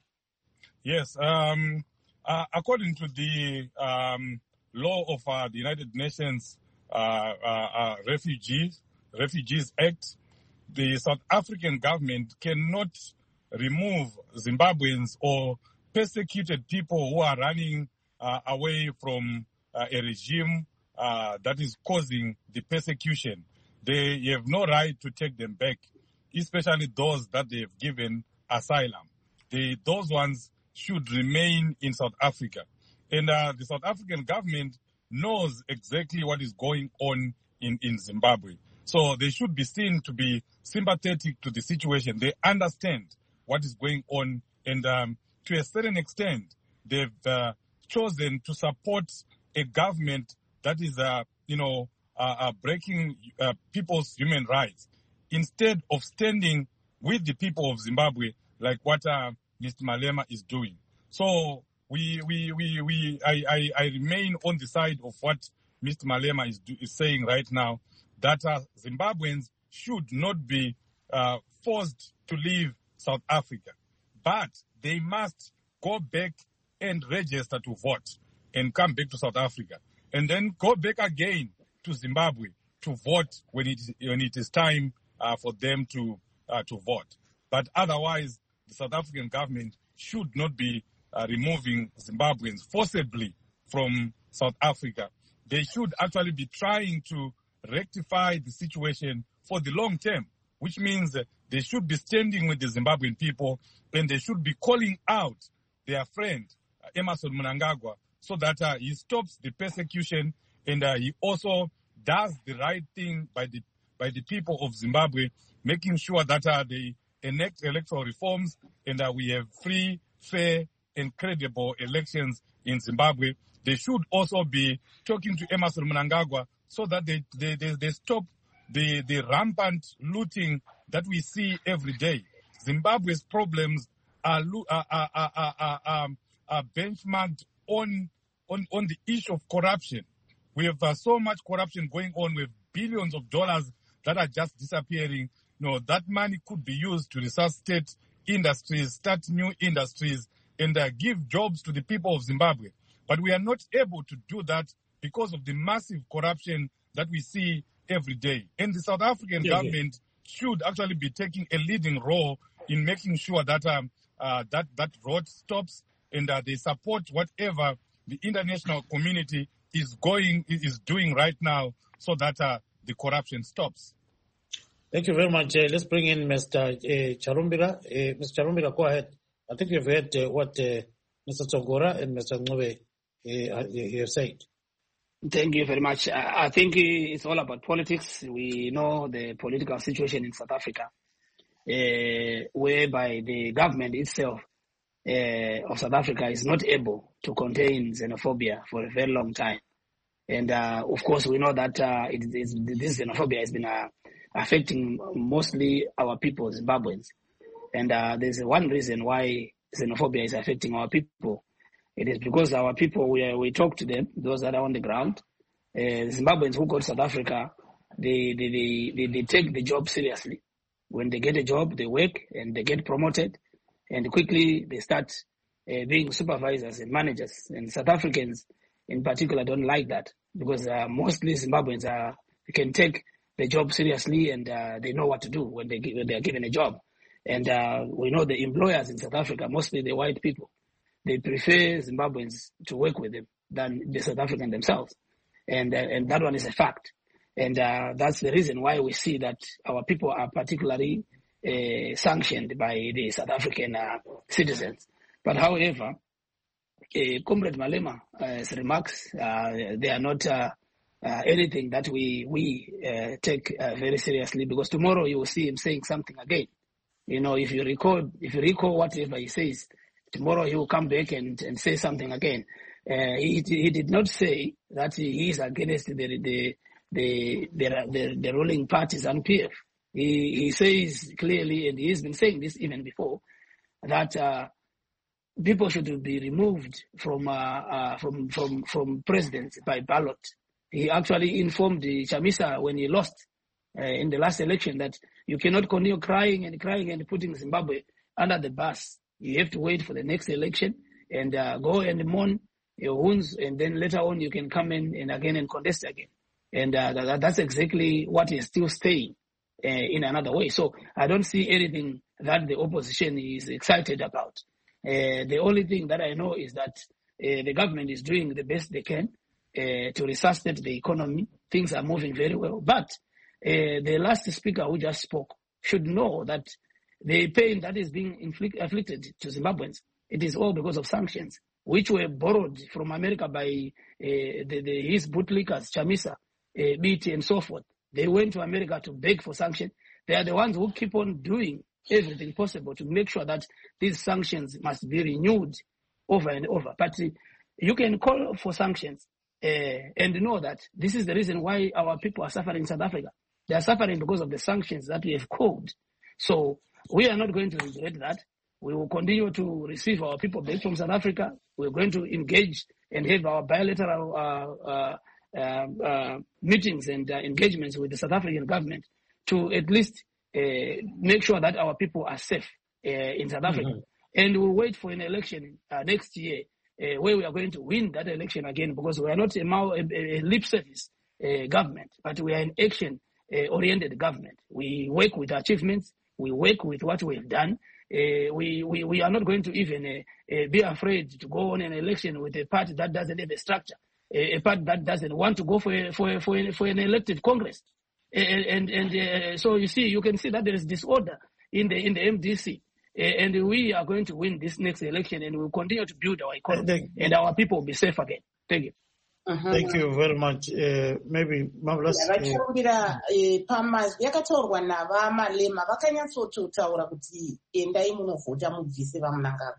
Yes, um, uh, according to the um, law of uh, the United Nations uh, uh, uh, Refugees Refugees Act, the South African government cannot remove Zimbabweans or persecuted people who are running uh, away from uh, a regime uh, that is causing the persecution. They have no right to take them back, especially those that they have given asylum. They, those ones should remain in South Africa. And uh, the South African government knows exactly what is going on in, in Zimbabwe. So they should be seen to be sympathetic to the situation. They understand what is going on. And um, to a certain extent, they've uh, chosen to support a government that is, uh, you know, uh, uh, breaking uh, people's human rights, instead of standing with the people of Zimbabwe, like what uh, Mister Malema is doing. So we, we, we, we, I, I, I remain on the side of what Mister Malema is, do, is saying right now, that uh, Zimbabweans should not be uh, forced to leave South Africa, but they must go back and register to vote and come back to South Africa, and then go back again to Zimbabwe to vote when it is, when it is time uh, for them to uh, to vote. But otherwise, the South African government should not be uh, removing Zimbabweans forcibly from South Africa. They should actually be trying to rectify the situation for the long term, which means that they should be standing with the Zimbabwean people, and they should be calling out their friend, uh, Emmerson Mnangagwa, so that uh, he stops the persecution, and uh, he also does the right thing by the by the people of Zimbabwe, making sure that uh, they enact electoral reforms, and uh, we have free, fair, and credible elections in Zimbabwe. They should also be talking to Emmerson Mnangagwa so that they, they, they, they stop the, the rampant looting that we see every day. Zimbabwe's problems are, are, are, are, are, are, are benchmarked on, on, on the issue of corruption. We have uh, so much corruption going on with billions of dollars that are just disappearing. No, that money could be used to resuscitate industries, start new industries, and uh, give jobs to the people of Zimbabwe. But we are not able to do that because of the massive corruption that we see every day. And the South African yeah, government yeah. should actually be taking a leading role in making sure that um, uh, that, that road stops, and uh, they support whatever the international community is going is doing right now, so that uh, the corruption stops. Thank you very much. Uh, let's bring in Mister Uh, Charumbira. Uh, Mister Charumbira, go ahead. I think you've heard uh, what uh, Mister Tsongora and Mister Ncube uh, have said. Thank you very much. I, I think it's all about politics. We know the political situation in South Africa, uh, whereby the government itself uh, of South Africa is not able to contain xenophobia for a very long time. And uh, of course, we know that uh, it, it's, this xenophobia has been uh, affecting mostly our people, Zimbabweans. And uh, there's one reason why xenophobia is affecting our people. It is because our people, we, we talk to them, those that are on the ground. Uh, Zimbabweans who go to South Africa, they, they, they, they, they take the job seriously. When they get a job, they work and they get promoted. And quickly they start uh, being supervisors and managers. And South Africans in particular don't like that, because uh, mostly Zimbabweans are, can take the job seriously, and uh, they know what to do when they, when they are given a job. And uh, we know the employers in South Africa, mostly the white people, they prefer Zimbabweans to work with them than the South African themselves. And uh, and that one is a fact. And uh, that's the reason why we see that our people are particularly uh, sanctioned by the South African uh, citizens. But however, uh, Comrade Malema's uh, remarks, uh, they are not uh, uh, anything that we, we uh, take uh, very seriously, because tomorrow you will see him saying something again. You know, if you recall, if you recall whatever he says, tomorrow he will come back and, and say something again. Uh, he, he did not say that he is against the the the the, the, the ruling parties and P F. He, he says clearly, and he's been saying this even before, that uh, people should be removed from uh, uh, from from from presidents by ballot. He actually informed the Chamisa when he lost uh, in the last election that you cannot continue crying and crying and putting Zimbabwe under the bus. You have to wait for the next election and uh, go and mourn your wounds, and then later on you can come in and again and contest again. And uh, that, that's exactly what he is still saying uh, in another way. So I don't see anything that the opposition is excited about. Uh, the only thing that I know is that uh, the government is doing the best they can uh, to resuscitate the economy. Things are moving very well. But uh, the last speaker who just spoke should know that the pain that is being inflict, afflicted to Zimbabweans, it is all because of sanctions, which were borrowed from America by uh, the, the, his bootlickers, Chamisa, uh, B T, and so forth. They went to America to beg for sanctions. They are the ones who keep on doing everything possible to make sure that these sanctions must be renewed over and over. But uh, you can call for sanctions uh, and know that this is the reason why our people are suffering in South Africa. They are suffering because of the sanctions that we have called. So we are not going to regret that. We will continue to receive our people back from South Africa. We're going to engage and have our bilateral uh, uh, uh, uh, meetings and uh, engagements with the South African government to at least uh, make sure that our people are safe uh, in South Africa. Mm-hmm. And we'll wait for an election uh, next year uh, where we are going to win that election again, because we are not a, a, a lip service uh, government, but we are an action-oriented uh, government. We work with achievements. We work with what we have done. Uh, we, we, we are not going to even uh, uh, be afraid to go on an election with a party that doesn't have a structure, a, a party that doesn't want to go for a, for a, for, a, for an elected Congress. And, and, and uh, so you see, you can see that there is disorder in the in the M D C. Uh, and we are going to win this next election, and we'll continue to build our economy, and our people will be safe again. Thank you. Uh-huh. Thank you very much. Uh, maybe marvelous. Vachirumbira pamazwi yakataurwa navamalema vakanyatsototaura kuti endai munovhota mubvise vamunangagwa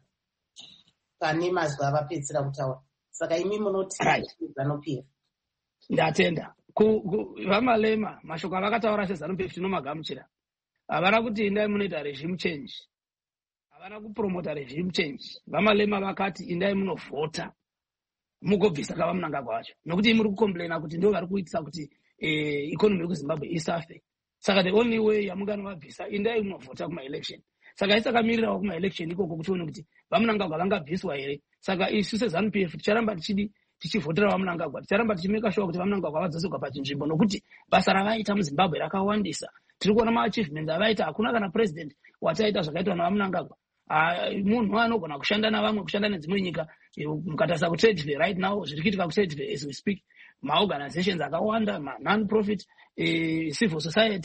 pane mazwi avapedzisira kutaura. Saka imi munoti zanopira. Ndatenda. Vamalema mashoko avakataura seZANU P F tinomagamuchira. Havana kuti endai munoita regime change. Havana kupromota regime change. Vamalema vakati endai munovhota mugobvisa kava munangagwa wacho, nokuti muri kukomplaina kuti ndo vari kuitisa kuti eh, economy kuZimbabwe isafe. Saka the only way yamunganovabvisa endai munovhota kuma-election. Saka isakamirirawo kuma-election ikoko kuti one kuti vamunangagwa vangabviswa here. Saka isu seZANU P F ticharamba tichidi tichivhotera vamunangagwa, ticharamba tichimeka sure kuti vamunangagwa vadzosegwa pachinzvimbo, nokuti basa ravaita muZimbabwe rakawandisa. Tiri kuona ma-achievements avaita. Hakuna kana president wataita zvakaitwa navamunangagwa. Uh, munhu anogona kushanda navamwe, kushanda nedzimwe nyika. Mukatarisa kutrade fair right now, zviri kuitika kutrade fair as we speak, ma-organizations akawanda, ma-non-profit, eh, civil society,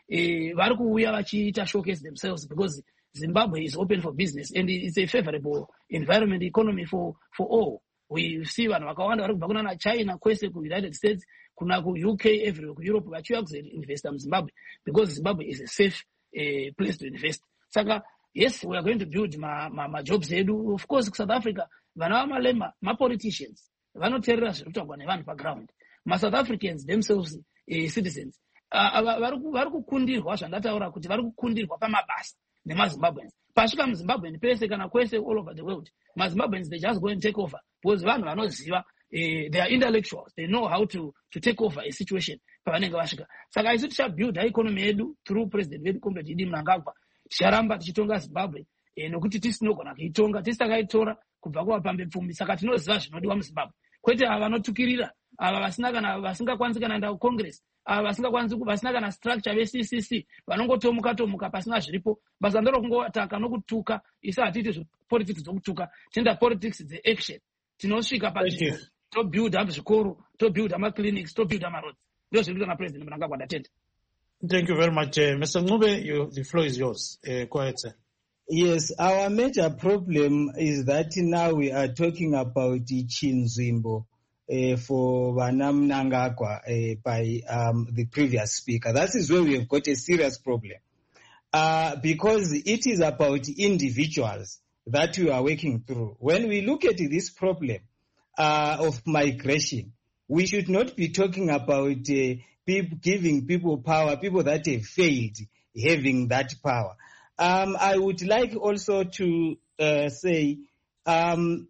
eh, vari kuuya vachiita showcase themselves because Zimbabwe is open for business and it's a favorable environment economy for for all. We see vanhu vakawanda vari kubva kuna China kwese ku-United States kuna ku-U K everywhere ku-Europe vachiuya kuzoinvesta muZimbabwe because Zimbabwe is a safe uh, place to invest. Saka yes, we are going to build ma, ma, ma jobs edu. Of course, South Africa, vana vamalema, ma politicians, vanoteerera zviri kutaurwa nevanhu paground. Ma South Africans themselves, uh, citizens, vari kukundirwa zvandataura kuti vari kukundirwa pamabasa nemaZimbabweans. Pasvika muZimbabwean pese kana kwese all over the world, maZimbabweans they just go and take over because vanhu vanoziva, uh, they are intellectuals, they know how to to take over a situation pavanenge vasvika. Saka isu tichabuild economy yedu through president wedu Comrade Idi Mnangagwa. Ticharamba tichitonga Zimbabwe eh, nokuti tisinogona kuitonga tisakaitora kubva kuvapambe pfumi. Saka tinoziva zvinodiwa muZimbabwe, kwete ava vanotukirira, ava vasina kana vasingakwanisi kana enda kucongress, ava vasingakwanisi vasina kana structure ve-C C C vanongotomuka tomuka pasina zviripo. Basa ndoro kungotaka nokutuka. Isa hatiti politics dzokutuka, tinoda politics dzeaction. Tinosvika panzvimbo tobuild up zvikoro, tobuild up clinics, tobuild up roads. Ndizvo zviri kuitwa naPresident Mnangagwa. Ndatenda. Thank you very much. Uh, Mister Ncube, you, the floor is yours. Uh, go ahead, sir. Yes, our major problem is that now we are talking about Chinzimbo uh, for Vana Mnangagwa uh, by um, the previous speaker. That is where we have got a serious problem. Uh, because it is about individuals that we are working through. When we look at this problem uh, of migration, we should not be talking about uh, people giving people power, people that have failed having that power. Um, I would like also to uh, say um,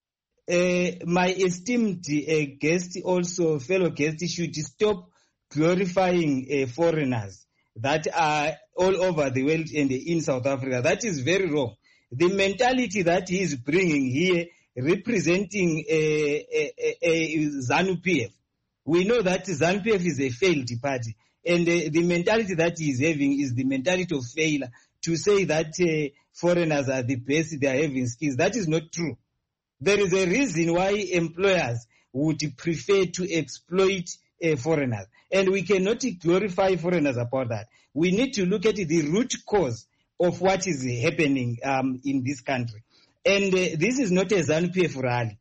uh, my esteemed uh, guest, also fellow guest, should stop glorifying uh, foreigners that are all over the world and in South Africa. That is very wrong. The mentality that he is bringing here, representing uh, uh, uh, ZANU-P F, we know that ZANU-P F is a failed party, and uh, the mentality that he is having is the mentality of failure. To say that uh, foreigners are the best, they are having skills, that is not true. There is a reason why employers would prefer to exploit uh, foreigners, and we cannot glorify foreigners about that. We need to look at the root cause of what is happening um, in this country, and uh, this is not a ZANU-P F rally.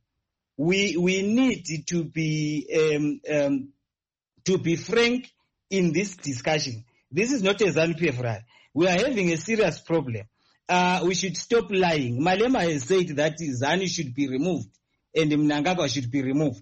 We we need to be um, um, to be frank in this discussion. This is not a ZANU-P F rally. We are having a serious problem. Uh, we should stop lying. Malema has said that ZANU should be removed and Mnangagwa should be removed.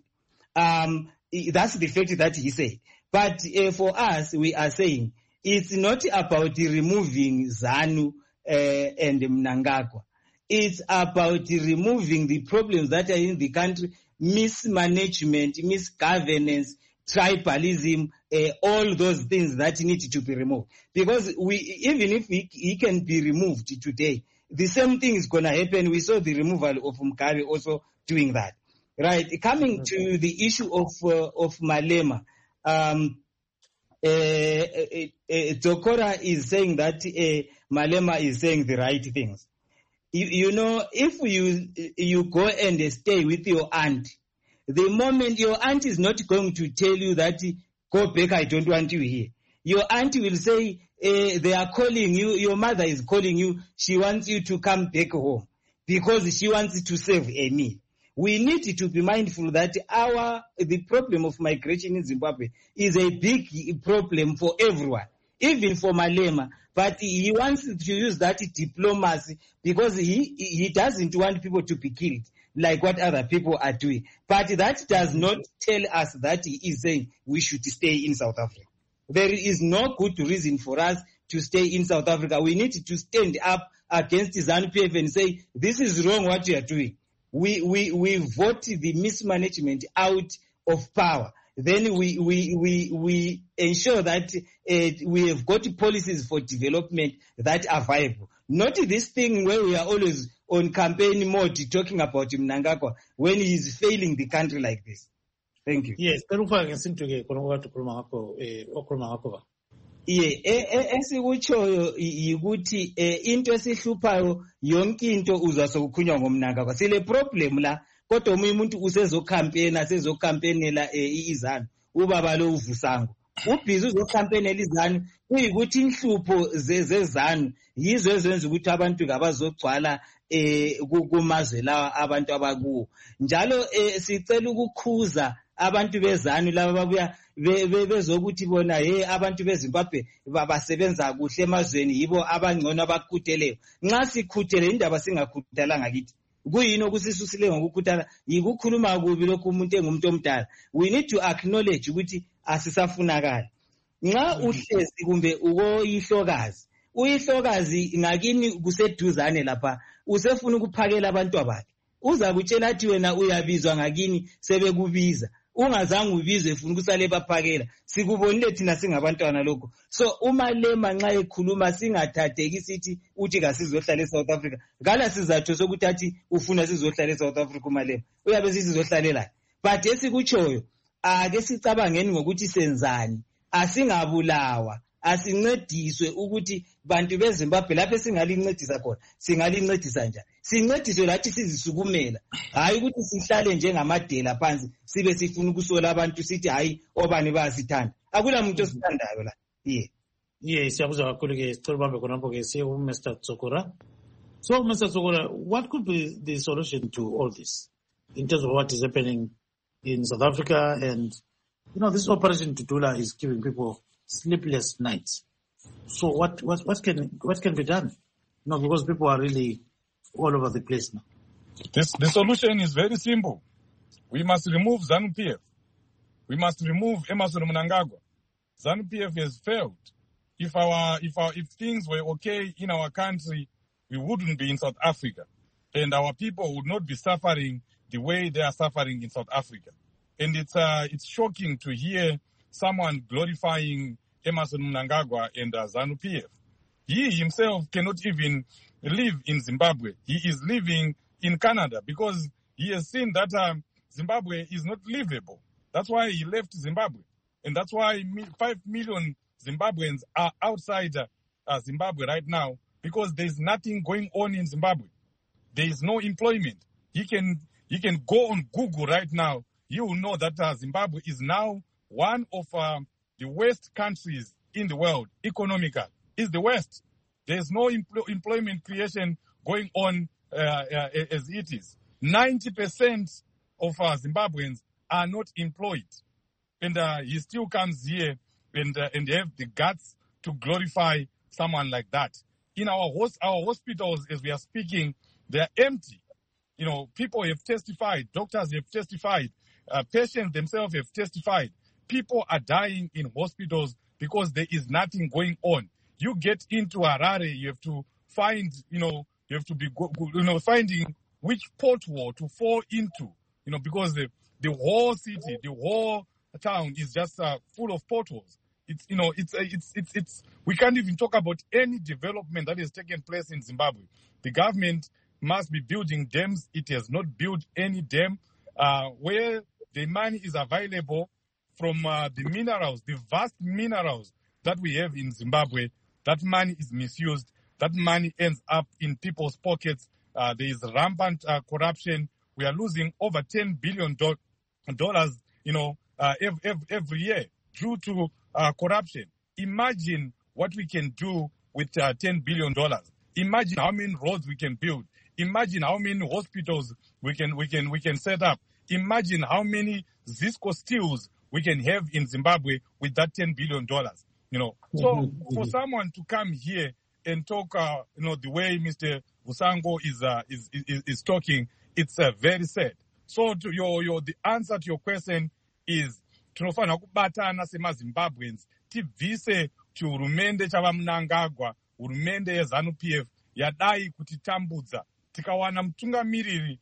Um, that's the fact that he said. But uh, for us, we are saying it's not about removing ZANU uh, and Mnangagwa. It's about removing the problems that are in the country, mismanagement, misgovernance, tribalism, uh, all those things that need to be removed. Because we, even if he, he can be removed today, the same thing is going to happen. We saw the removal of Mkari also doing that. Right. Coming to the issue of uh, of Malema, um, uh, uh, uh, Dokora is saying that uh, Malema is saying the right things. You, you know, if you you go and stay with your aunt, the moment your aunt is not going to tell you that, go back, I don't want you here. Your aunt will say, eh, they are calling you, your mother is calling you, she wants you to come back home because she wants to save a meal. We need to be mindful that our, the problem of migration in Zimbabwe is a big problem for everyone, even for Malema. But he wants to use that diplomacy because he, he doesn't want people to be killed like what other people are doing. But that does not tell us that he is saying we should stay in South Africa. There is no good reason for us to stay in South Africa. We need to stand up against ZANU-P F and say, this is wrong what you are doing. We, we, we vote the mismanagement out of power. Then we, we, we, we ensure that uh, we have got policies for development that are viable. Not this thing where we are always on campaign mode talking about Mnangagwa when he is failing the country like this. Thank you. Yes, yeah, esikutshoyo yikuthi into esihluphayo yonke into uzasokukhunywa ngomNangagwa. Sile problem la kodwa omunye umuntu usezocampaign asezocampaignela iZANU ubaba lo uvusango ubhizi uzokhampenela izanu kuyikuthi inhlupho zezanu yizo ezenza ukuthi abantu ngabazogcwala eh kumazwe lawa abantu abakuwo. Njalo eh, sicela ukukhuza abantu bezanu laba babuya bezokuthi bona hey abantu beZimbabwe basebenza kuhle emazweni yibo abangcono abakhuteleyo. Nxa sikhuthele indaba singakhuthala ngakithi kuyini okusisusile ngokukhuthala yikukhuluma kubi lokhu umuntu engumuntu omdala. We need to acknowledge ukuthi asisafunakala. Nxa uhlezi kumbe ukoyihlokazi uyihlokazi ngakini kuseduzane lapha usefuna ukuphakela abantu abakhe uza kutshela athi wena uyabizwa ngakini sebekubiza ungazange ubizwe funa ukusale baphakela sikubonile thina singabantwana lokho. So uma Lema nxa ekhuluma singathatheki sithi uthi kasizohlala eSouth Africa ngala sizathu sokuthi athi ufuna sizohlala eSouth Africa uma Lema uyabe sizohlalela but esikutshoyo ake sicabangeni ngokuthi senzani asingabulawa asincediswe ukuthi bantu beZimbabwe lapho singalincedisa khona singalincedisa njani sincediswe lathi sizisukumela hayi ukuthi sihlale njengamadela phansi sibe sifuna ukusola abantu sithi hayi obani bayasithanda akula muntu osithandayo la yeah yeah siyabuzwa kakhulu ke sicela bambe khonapho ke siye ku Mister Tsokora. So Mister Tsokora, what could be the solution to all this in terms of what is happening in South Africa? And you know, this Operation Tutula is giving people sleepless nights. So what, what, what can, what can be done? No, because people are really all over the place now. This, the solution is very simple. We must remove ZANU P F. We must remove Emmerson Mnangagwa. ZANU P F has failed. If our, if our, if things were okay in our country, we wouldn't be in South Africa. And our people would not be suffering the way they are suffering in South Africa. And it's, uh, it's shocking to hear someone glorifying Emmerson Mnangagwa and uh, ZANU P F. He himself cannot even live in Zimbabwe. He is living in Canada because he has seen that uh, Zimbabwe is not livable. That's why he left Zimbabwe. And that's why five million Zimbabweans are outside uh, uh, Zimbabwe right now because there's nothing going on in Zimbabwe. There is no employment. He can, he can go on Google right now. You will know that uh, Zimbabwe is now one of uh, the worst countries in the world, economical. It's the worst. There's no empl- employment creation going on uh, uh, as it is. ninety percent of uh, Zimbabweans are not employed. And uh, he still comes here and, uh, and have the guts to glorify someone like that. In our, hos- our hospitals, as we are speaking, they're empty. You know, people have testified, doctors have testified, uh, patients themselves have testified. People are dying in hospitals because there is nothing going on. You get into Harare, you have to find, you know, you have to be, you know, finding which pothole to fall into, you know, because the, the whole city, the whole town is just uh, full of potholes. It's, you know, it's, it's, it's, it's, we can't even talk about any development that has taken place in Zimbabwe. The government must be building dams. It has not built any dam. Uh, where the money is available from uh, the minerals, the vast minerals that we have in Zimbabwe, that money is misused. That money ends up in people's pockets. Uh, there is rampant uh, corruption. We are losing over ten billion dollars, you know, uh, every, every year due to uh, corruption. Imagine what we can do with uh, ten billion dollars. Imagine how many roads we can build. Imagine how many hospitals we can we can we can set up. Imagine how many Zisco steels we can have in Zimbabwe with that ten billion dollars. You know, so mm-hmm. for someone to come here and talk, uh, you know, the way Mister Vusango is uh, is, is is talking, it's uh, very sad. So to your your the answer to your question is tinofana kubatana semaZimbabweans tibvise chihurumende chavaMnangagwa, hurumende yeZANU P F yadai kutitambudza. Tikawana mutungamiriri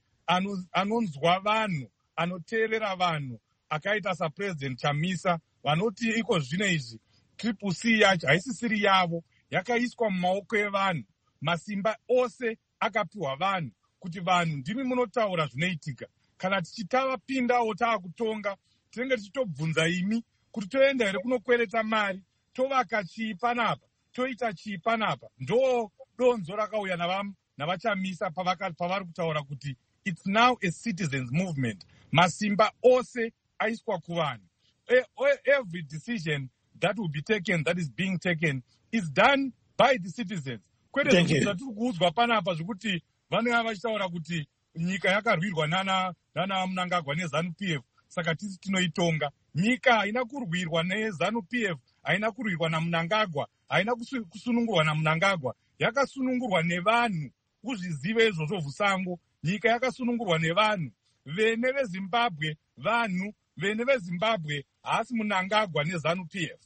anonzwa vanhu, anoteerera vanhu, akaita saPresident Chamisa, vanoti iko zvino izvi triple C yacho haisisiri yavo, yakaiswa mumaoko evanhu. Masimba ose akapiwa vanhu kuti vanhu ndimi munotaura zvinoitika. Kana tichitavapindawo taakutonga, tinenge tichitobvunza imi kuti toenda here kunokwereta mari, tovaka chii panapa, toita chii panapa. Ndo donzo rakauya navamu navachamisa pavari kutaura kuti it's now a citizens movement. Masimba ose aiswa kuvanhu. Every decision that will be taken, that is being taken, is done by the citizens. Kwete zvatiri kuudzwa panapa zvekuti vanenge vachitaura kuti nyika yakarwirwa nana nana Mnangagwa neZANU P F, saka tisi tinoitonga. Nyika haina kurwirwa neZANU P F, haina kurwirwa naMnangagwa, haina kusunungurwa naMnangagwa, yakasunungurwa nevanhu. Uzvizive izvozvo Vusango. Nyika yakasunungurwa nevanhu. Vene veZimbabwe vanhu, vene veZimbabwe haasi Mnangagwa neZANU P F.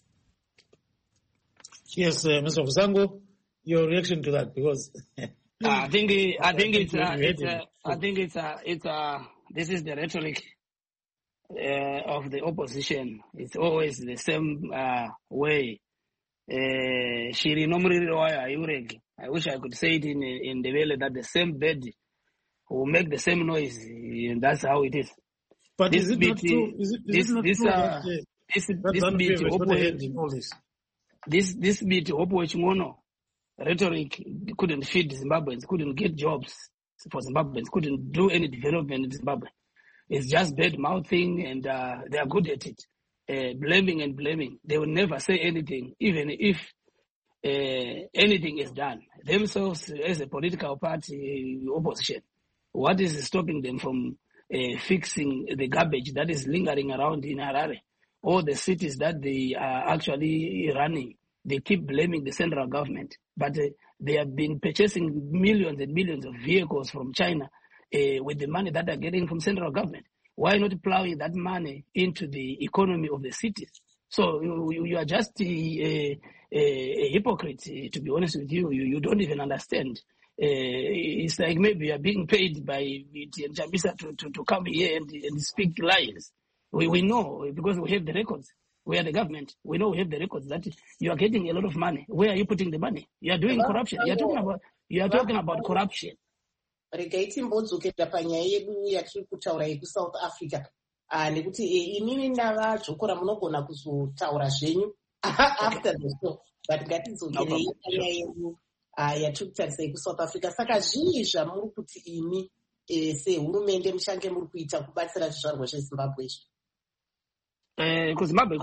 Yes, uh, Mister Vusango, your reaction to that, because I think I think it's uh, it's uh, I think it's uh, it's uh, this is the rhetoric uh, of the opposition. It's always the same uh, way. Shiri nomri roya yureg. I wish I could say it in in the way that the same bed will make the same noise, and that's how it is. But this is it bit, not true? Is it, is this it not this true uh, that, uh, this that this ZANU-P bit F is not ahead in all this? This this bit Opo rhetoric couldn't feed Zimbabweans, couldn't get jobs for Zimbabweans, couldn't do any development in Zimbabwe. It's just bad mouthing, and uh, they are good at it, uh, blaming and blaming. They will never say anything, even if uh, anything is done. Themselves, as a political party opposition, what is stopping them from uh, fixing the garbage that is lingering around in Harare, or the cities that they are actually running? They keep blaming the central government, but uh, they have been purchasing millions and millions of vehicles from China uh, with the money that they're getting from central government. Why not plowing that money into the economy of the cities? So you, you are just a, a, a hypocrite, to be honest with you. You, you don't even understand. Uh, it's like maybe you are being paid by Chamisa to, to, to come here and, and speak lies. We, we know, because we have the records. We are the government. We know we have the records that you are getting a lot of money. Where are you putting the money? You are doing corruption. You are talking about you are talking about corruption. Regai timbodzokera panyaya yedu yatiri kutaura yeku-South Africa. Nekuti inini ndavadzokora munogona kuzotaura zvenyu after the show. But ngatidzokerei panyaya yedu yatiri kutarisa yeku-South Africa. Saka zvii zvamuri kuti imi sehurumende muchange muri kuita kubatsira zvizvarwa zveZimbabwe izvi? Because Zimbabwe,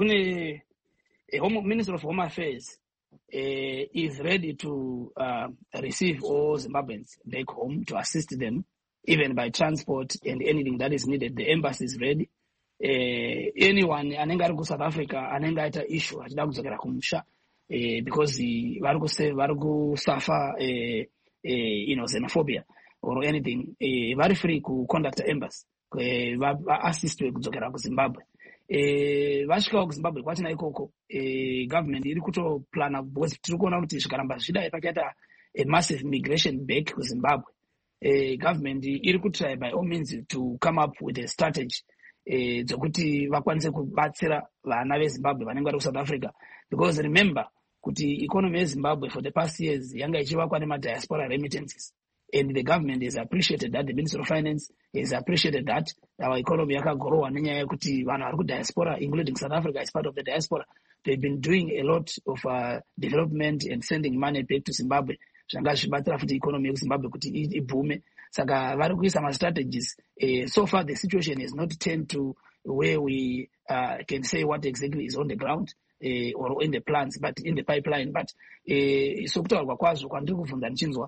a home Minister of Home Affairs uh, is ready to uh, receive all Zimbabweans back home to assist them, even by transport and anything that is needed. The embassy is ready. Uh, anyone anenga ari South Africa anenga aita issue achida kudzokera kumusha because vari kusuffer you know xenophobia or anything, vari free ku contact embassy assistwe kudzokera kuZimbabwe. Eh, vasvikawo kuZimbabwe kwatina ikoko eh, government iri kutoplana because tiri kuona kuti zvikaramba zvidai pakaita a massive migration back kuZimbabwe. Eh, government iri kutry by all means to come up with a strategy eh, dzokuti vakwanise kubatsira vana veZimbabwe vanenge vari kuSouth Africa, because remember kuti economy yeZimbabwe for the past years yanga ichivakwa nemadiaspora remittances. And the government has appreciated that, the Minister of Finance has appreciated that. Our economy yakagorowa nenyaya yekuti vanhu vari kudiaspora, including South Africa is part of the diaspora. They've been doing a lot of uh, development and sending money back to Zimbabwe. Zvanga zvichibatsira futi economy yeZimbabwe kuti ibhume. Saka vari kuisa ma-strategies. Uh, so far the situation has not turned to where we uh, can say what exactly is on the ground uh, or in the plans, but in the pipeline. But uh, so kutaurwa kwazvo kwandiri kubvunza nichinzwa.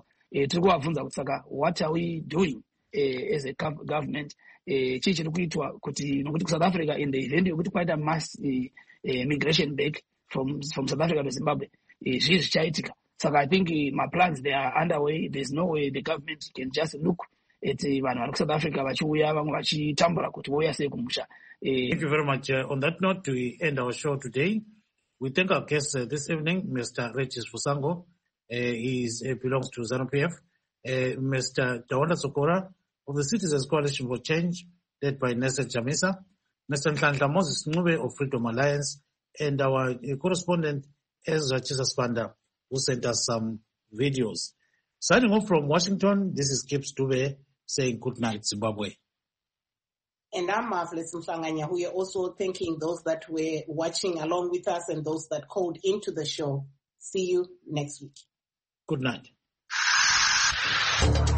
What are we doing uh, as a government? Chii chiri kuitwa kuti nokuti kuSouth Africa in the event yokuti kwaita mass uh, uh, migration back from from South Africa to Zimbabwe, zvii zvichaitika. Saka I think uh, my plans they are underway. There's no way the government can just look at vanhu vari kuSouth Africa vachiuya vamwe vachitambura kuti voya sei kumusha. Thank you very much. Uh, on that note, we end our show today. We thank our guest uh, this evening, Mister Regis Vusango. Uh, he is, uh, belongs to ZANU P F. Uh, Mister Dawanda Sokora of the Citizens Coalition for Change, led by Nelson Chamisa. Mister Nhlanhla Moses Ncube of Freedom Alliance, and our uh, correspondent Ezra Chisasbanda, who sent us some videos. Signing off from Washington, this is Gibbs Dube saying good night, Zimbabwe. And I'm Marvelous Mhlanganya. We are also thanking those that were watching along with us and those that called into the show. See you next week. Good night.